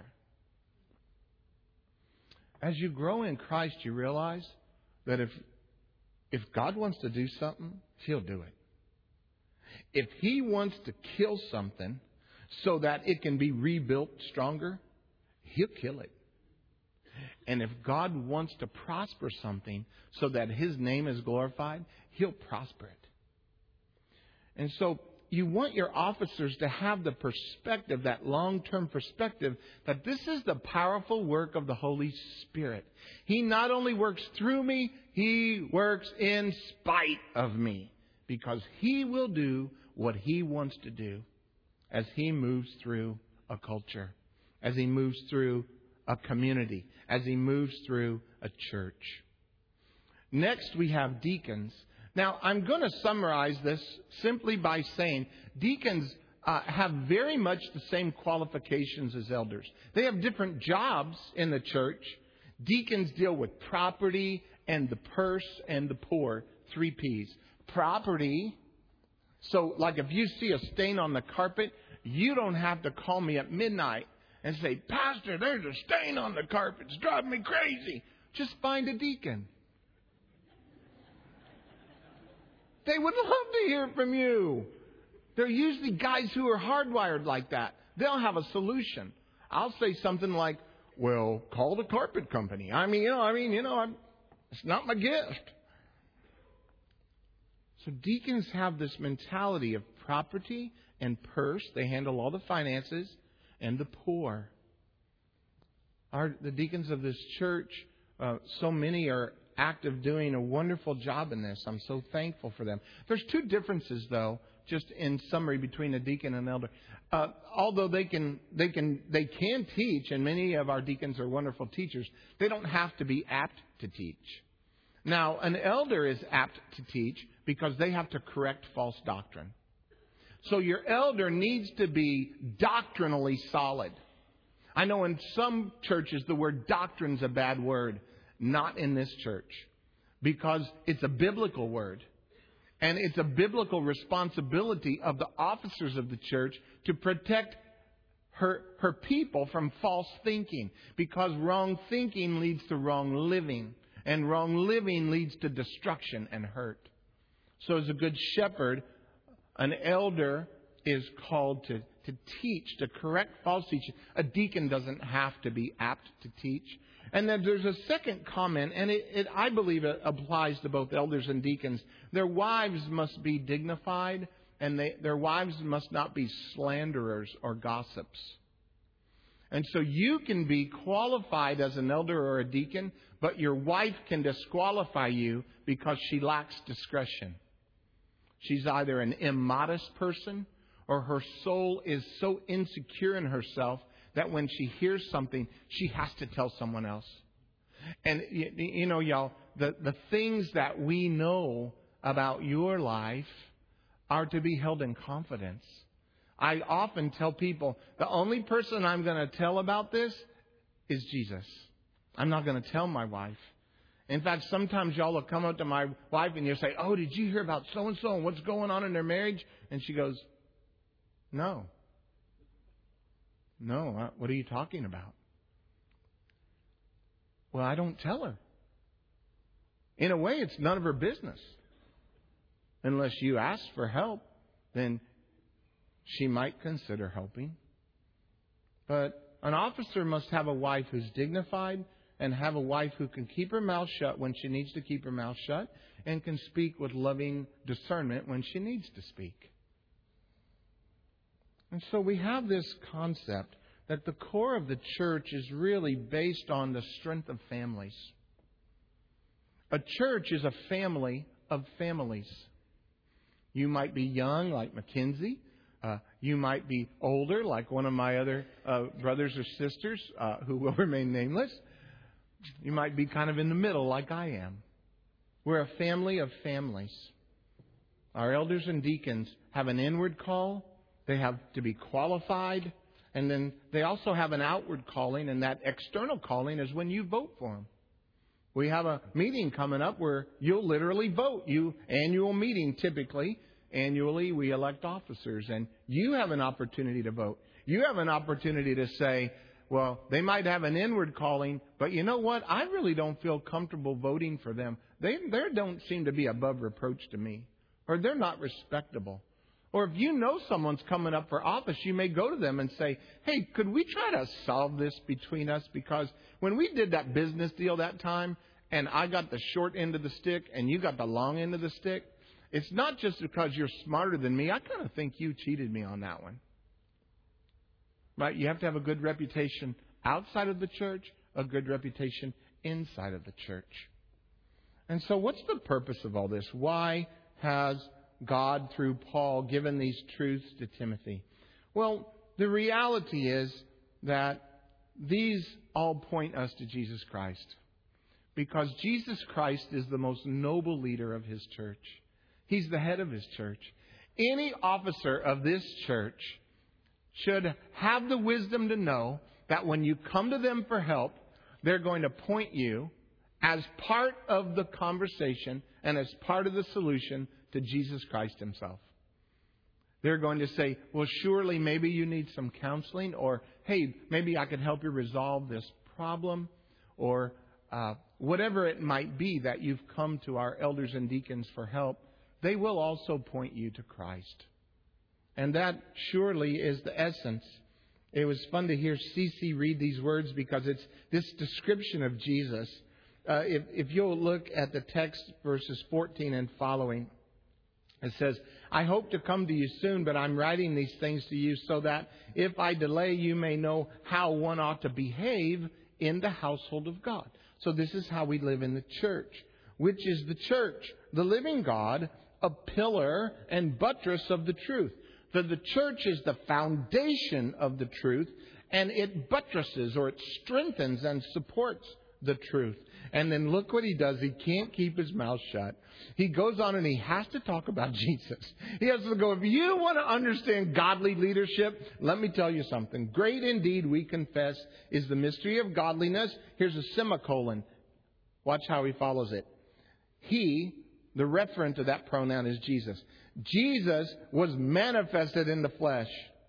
As you grow in Christ, you realize that if if God wants to do something, He'll do it. If He wants to kill something so that it can be rebuilt stronger, He'll kill it. And if God wants to prosper something so that His name is glorified, He'll prosper it. And so you want your officers to have the perspective, that long-term perspective, that this is the powerful work of the Holy Spirit. He not only works through me, He works in spite of me. Because He will do what He wants to do as He moves through a culture, as He moves through a community, as He moves through a church. Next, we have deacons. Now, I'm going to summarize this simply by saying deacons uh, have very much the same qualifications as elders. They have different jobs in the church. Deacons deal with property and the purse and the poor, three P's. Property. So, like if you see a stain on the carpet, you don't have to call me at midnight and say, Pastor, there's a stain on the carpet. It's driving me crazy. Just find a deacon. They would love to hear from you. They're usually guys who are hardwired like that. They'll have a solution. I'll say something like, well, call the carpet company. I mean, you know, I mean, you know, I'm, it's not my gift. So deacons have this mentality of property and purse. They handle all the finances and the poor. Our, the deacons of this church, uh, so many are active doing a wonderful job in this. I'm so thankful for them. There's two differences, though, just in summary, between a deacon and an elder. Uh, although they can, they can, they can teach, and many of our deacons are wonderful teachers, they don't have to be apt to teach. Now, an elder is apt to teach because they have to correct false doctrine. So your elder needs to be doctrinally solid. I know in some churches the word doctrine's a bad word. Not in this church. Because it's a biblical word. And it's a biblical responsibility of the officers of the church to protect her, her people from false thinking. Because wrong thinking leads to wrong living. And wrong living leads to destruction and hurt. So as a good shepherd, an elder is called to, to teach, to correct false teaching. A deacon doesn't have to be apt to teach. And then there's a second comment, and it, it, I believe it applies to both elders and deacons. Their wives must be dignified, and they, their wives must not be slanderers or gossips. And so you can be qualified as an elder or a deacon, but your wife can disqualify you because she lacks discretion. She's either an immodest person, or her soul is so insecure in herself that when she hears something, she has to tell someone else. And, you know, y'all, the, the things that we know about your life are to be held in confidence. I often tell people, the only person I'm going to tell about this is Jesus. I'm not going to tell my wife. In fact, sometimes y'all will come up to my wife and you'll say, oh, did you hear about so-and-so and what's going on in their marriage? And she goes, no. No, what are you talking about? Well, I don't tell her. In a way, it's none of her business. Unless you ask for help, then she might consider helping. But an officer must have a wife who's dignified and have a wife who can keep her mouth shut when she needs to keep her mouth shut and can speak with loving discernment when she needs to speak. And so we have this concept that the core of the church is really based on the strength of families. A church is a family of families. You might be young, like Mackenzie. Uh, you might be older, like one of my other uh, brothers or sisters, uh, who will remain nameless. You might be kind of in the middle, like I am. We're a family of families. Our elders and deacons have an inward call. They have to be qualified. And then they also have an outward calling. And that external calling is when you vote for them. We have a meeting coming up where you'll literally vote. You annual meeting typically. Annually, we elect officers. And you have an opportunity to vote. You have an opportunity to say, well, they might have an inward calling, but you know what? I really don't feel comfortable voting for them. They, they don't seem to be above reproach to me. Or they're not respectable. Or if you know someone's coming up for office, you may go to them and say, hey, could we try to solve this between us? Because when we did that business deal that time, and I got the short end of the stick and you got the long end of the stick, it's not just because you're smarter than me. I kind of think you cheated me on that one. Right? You have to have a good reputation outside of the church, a good reputation inside of the church. And so what's the purpose of all this? Why has God, through Paul, given these truths to Timothy? Well, the reality is that these all point us to Jesus Christ. Because Jesus Christ is the most noble leader of His church. He's the head of His church. Any officer of this church should have the wisdom to know that when you come to them for help, they're going to point you as part of the conversation and as part of the solution to Jesus Christ Himself. They're going to say, well, surely maybe you need some counseling, or, hey, maybe I could help you resolve this problem, or uh, whatever it might be that you've come to our elders and deacons for help. They will also point you to Christ. And that surely is the essence. It was fun to hear Cece read these words because it's this description of Jesus. Uh, if, if you'll look at the text, verses fourteen and following, it says, I hope to come to you soon, but I'm writing these things to you so that if I delay, you may know how one ought to behave in the household of God. So this is how we live in the church, which is the church, the living God, a pillar and buttress of the truth. For the church is the foundation of the truth, and it buttresses or it strengthens and supports the truth. And then look what he does. He can't keep his mouth shut. He goes on and he has to talk about Jesus. He has to go, if you want to understand godly leadership, let me tell you something. Great indeed, we confess, is the mystery of godliness. Here's a semicolon. Watch how he follows it. He, the referent to that pronoun is Jesus. Jesus was manifested in the flesh.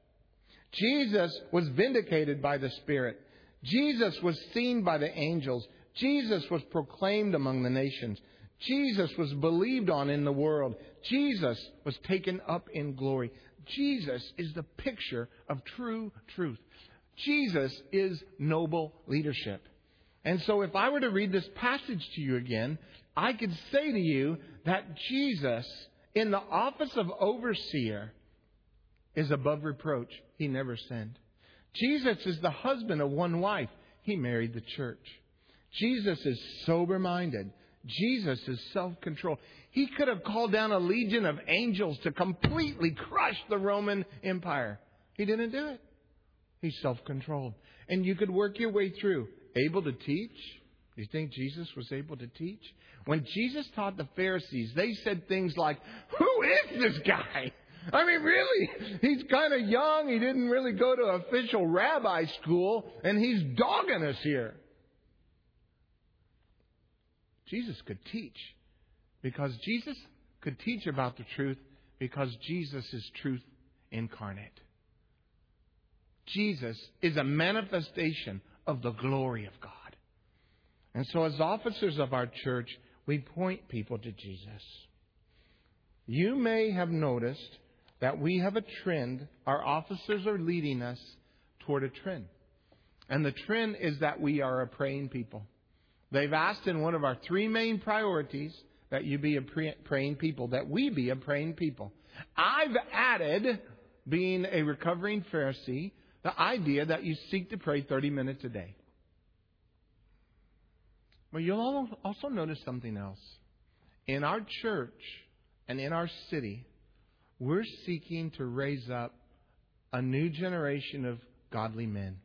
Jesus was vindicated by the Spirit. Jesus was seen by the angels. Jesus was proclaimed among the nations. Jesus was believed on in the world. Jesus was taken up in glory. Jesus is the picture of true truth. Jesus is noble leadership. And so if I were to read this passage to you again, I could say to you that Jesus, in the office of overseer, is above reproach. He never sinned. Jesus is the husband of one wife. He married the church. Jesus is sober-minded. Jesus is self-controlled. He could have called down a legion of angels to completely crush the Roman Empire. He didn't do it. He's self-controlled. And you could work your way through. Able to teach? Do you think Jesus was able to teach? When Jesus taught the Pharisees, they said things like, who is this guy? I mean, really, he's kind of young. He didn't really go to official rabbi school, and he's dogging us here. Jesus could teach. Because Jesus could teach about the truth because Jesus is truth incarnate. Jesus is a manifestation of the glory of God. And so as officers of our church, we point people to Jesus. You may have noticed that we have a trend. Our officers are leading us toward a trend. And the trend is that we are a praying people. They've asked in one of our three main priorities that you be a praying people, that we be a praying people. I've added, being a recovering Pharisee, the idea that you seek to pray thirty minutes a day. But you'll also notice something else. In our church and in our city, we're seeking to raise up a new generation of godly men.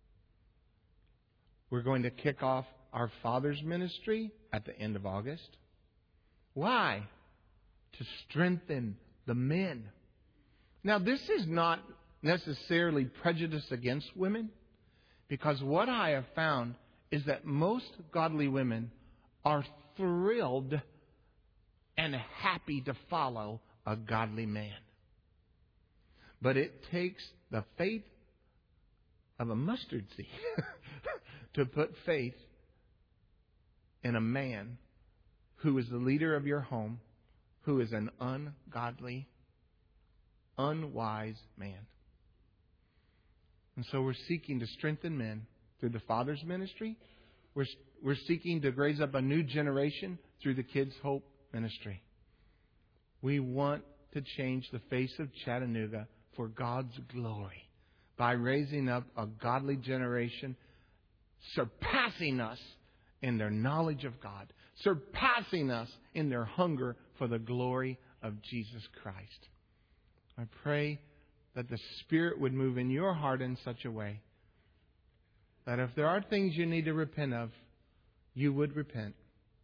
We're going to kick off our Father's Ministry at the end of August. Why? To strengthen the men. Now, this is not necessarily prejudice against women, because what I have found is that most godly women are thrilled and happy to follow a godly man. But it takes the faith of a mustard seed to put faith in a man who is the leader of your home, who is an ungodly, unwise man. And so we're seeking to strengthen men through the Father's Ministry. We're, we're seeking to raise up a new generation through the Kids Hope Ministry. We want to change the face of Chattanooga for God's glory by raising up a godly generation, surpassing us in their knowledge of God, surpassing us in their hunger for the glory of Jesus Christ. I pray that the Spirit would move in your heart in such a way that if there are things you need to repent of, you would repent.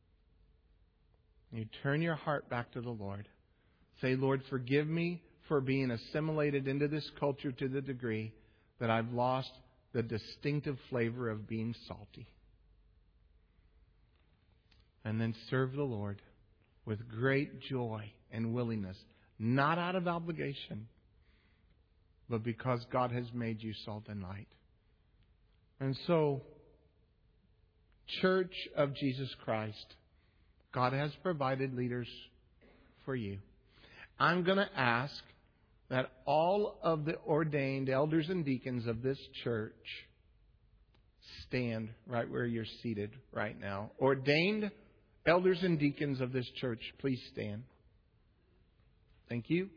You turn your heart back to the Lord. Say, Lord, forgive me for being assimilated into this culture to the degree that I've lost the distinctive flavor of being salty. And then serve the Lord with great joy and willingness, not out of obligation, but because God has made you salt and light. And so, Church of Jesus Christ, God has provided leaders for you. I'm going to ask that all of the ordained elders and deacons of this church stand right where you're seated right now. Ordained elders and deacons of this church, please stand. Thank you.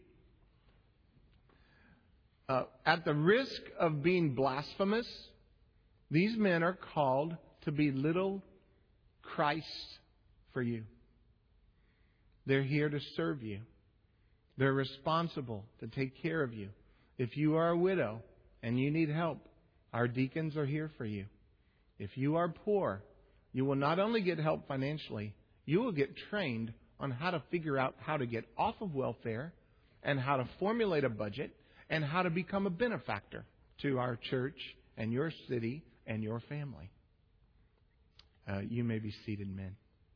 Uh, at the risk of being blasphemous, these men are called to be little Christ for you. They're here to serve you. They're responsible to take care of you. If you are a widow and you need help, our deacons are here for you. If you are poor, you will not only get help financially, you will get trained on how to figure out how to get off of welfare and how to formulate a budget and how to become a benefactor to our church and your city and your family. Uh, you may be seated, men.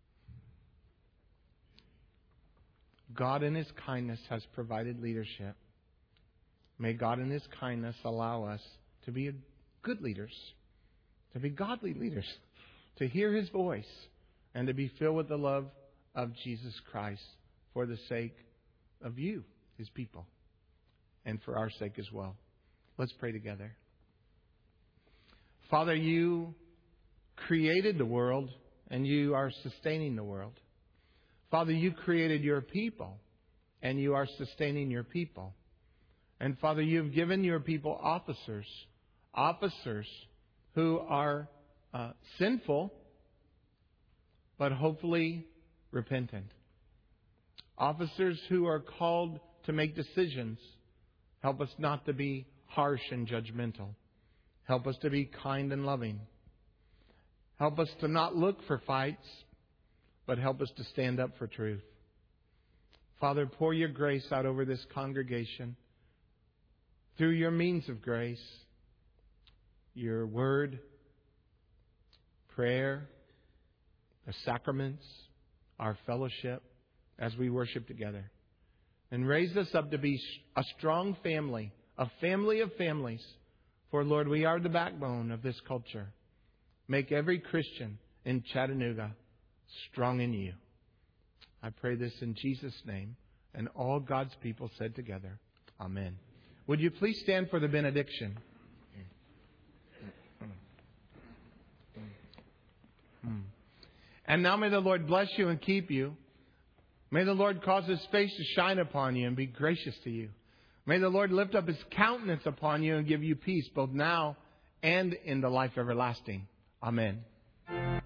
God in His kindness has provided leadership. May God in His kindness allow us to be good leaders, to be godly leaders, to hear His voice, and to be filled with the love of Jesus Christ for the sake of you, His people, and for our sake as well. Let's pray together. Father, You created the world, and You are sustaining the world. Father, You created Your people, and You are sustaining Your people. And Father, You've given Your people officers, officers who are uh, sinful, but hopefully repentant. Officers who are called to make decisions. Help us not to be harsh and judgmental. Help us to be kind and loving. Help us to not look for fights, but help us to stand up for truth. Father, pour Your grace out over this congregation through Your means of grace, Your word, prayer, the sacraments, our fellowship as we worship together. And raise us up to be a strong family, a family of families. For, Lord, we are the backbone of this culture. Make every Christian in Chattanooga strong in you. I pray this in Jesus' name. And all God's people said together, Amen. Would you please stand for the benediction? And now may the Lord bless you and keep you. May the Lord cause His face to shine upon you and be gracious to you. May the Lord lift up His countenance upon you and give you peace both now and in the life everlasting. Amen.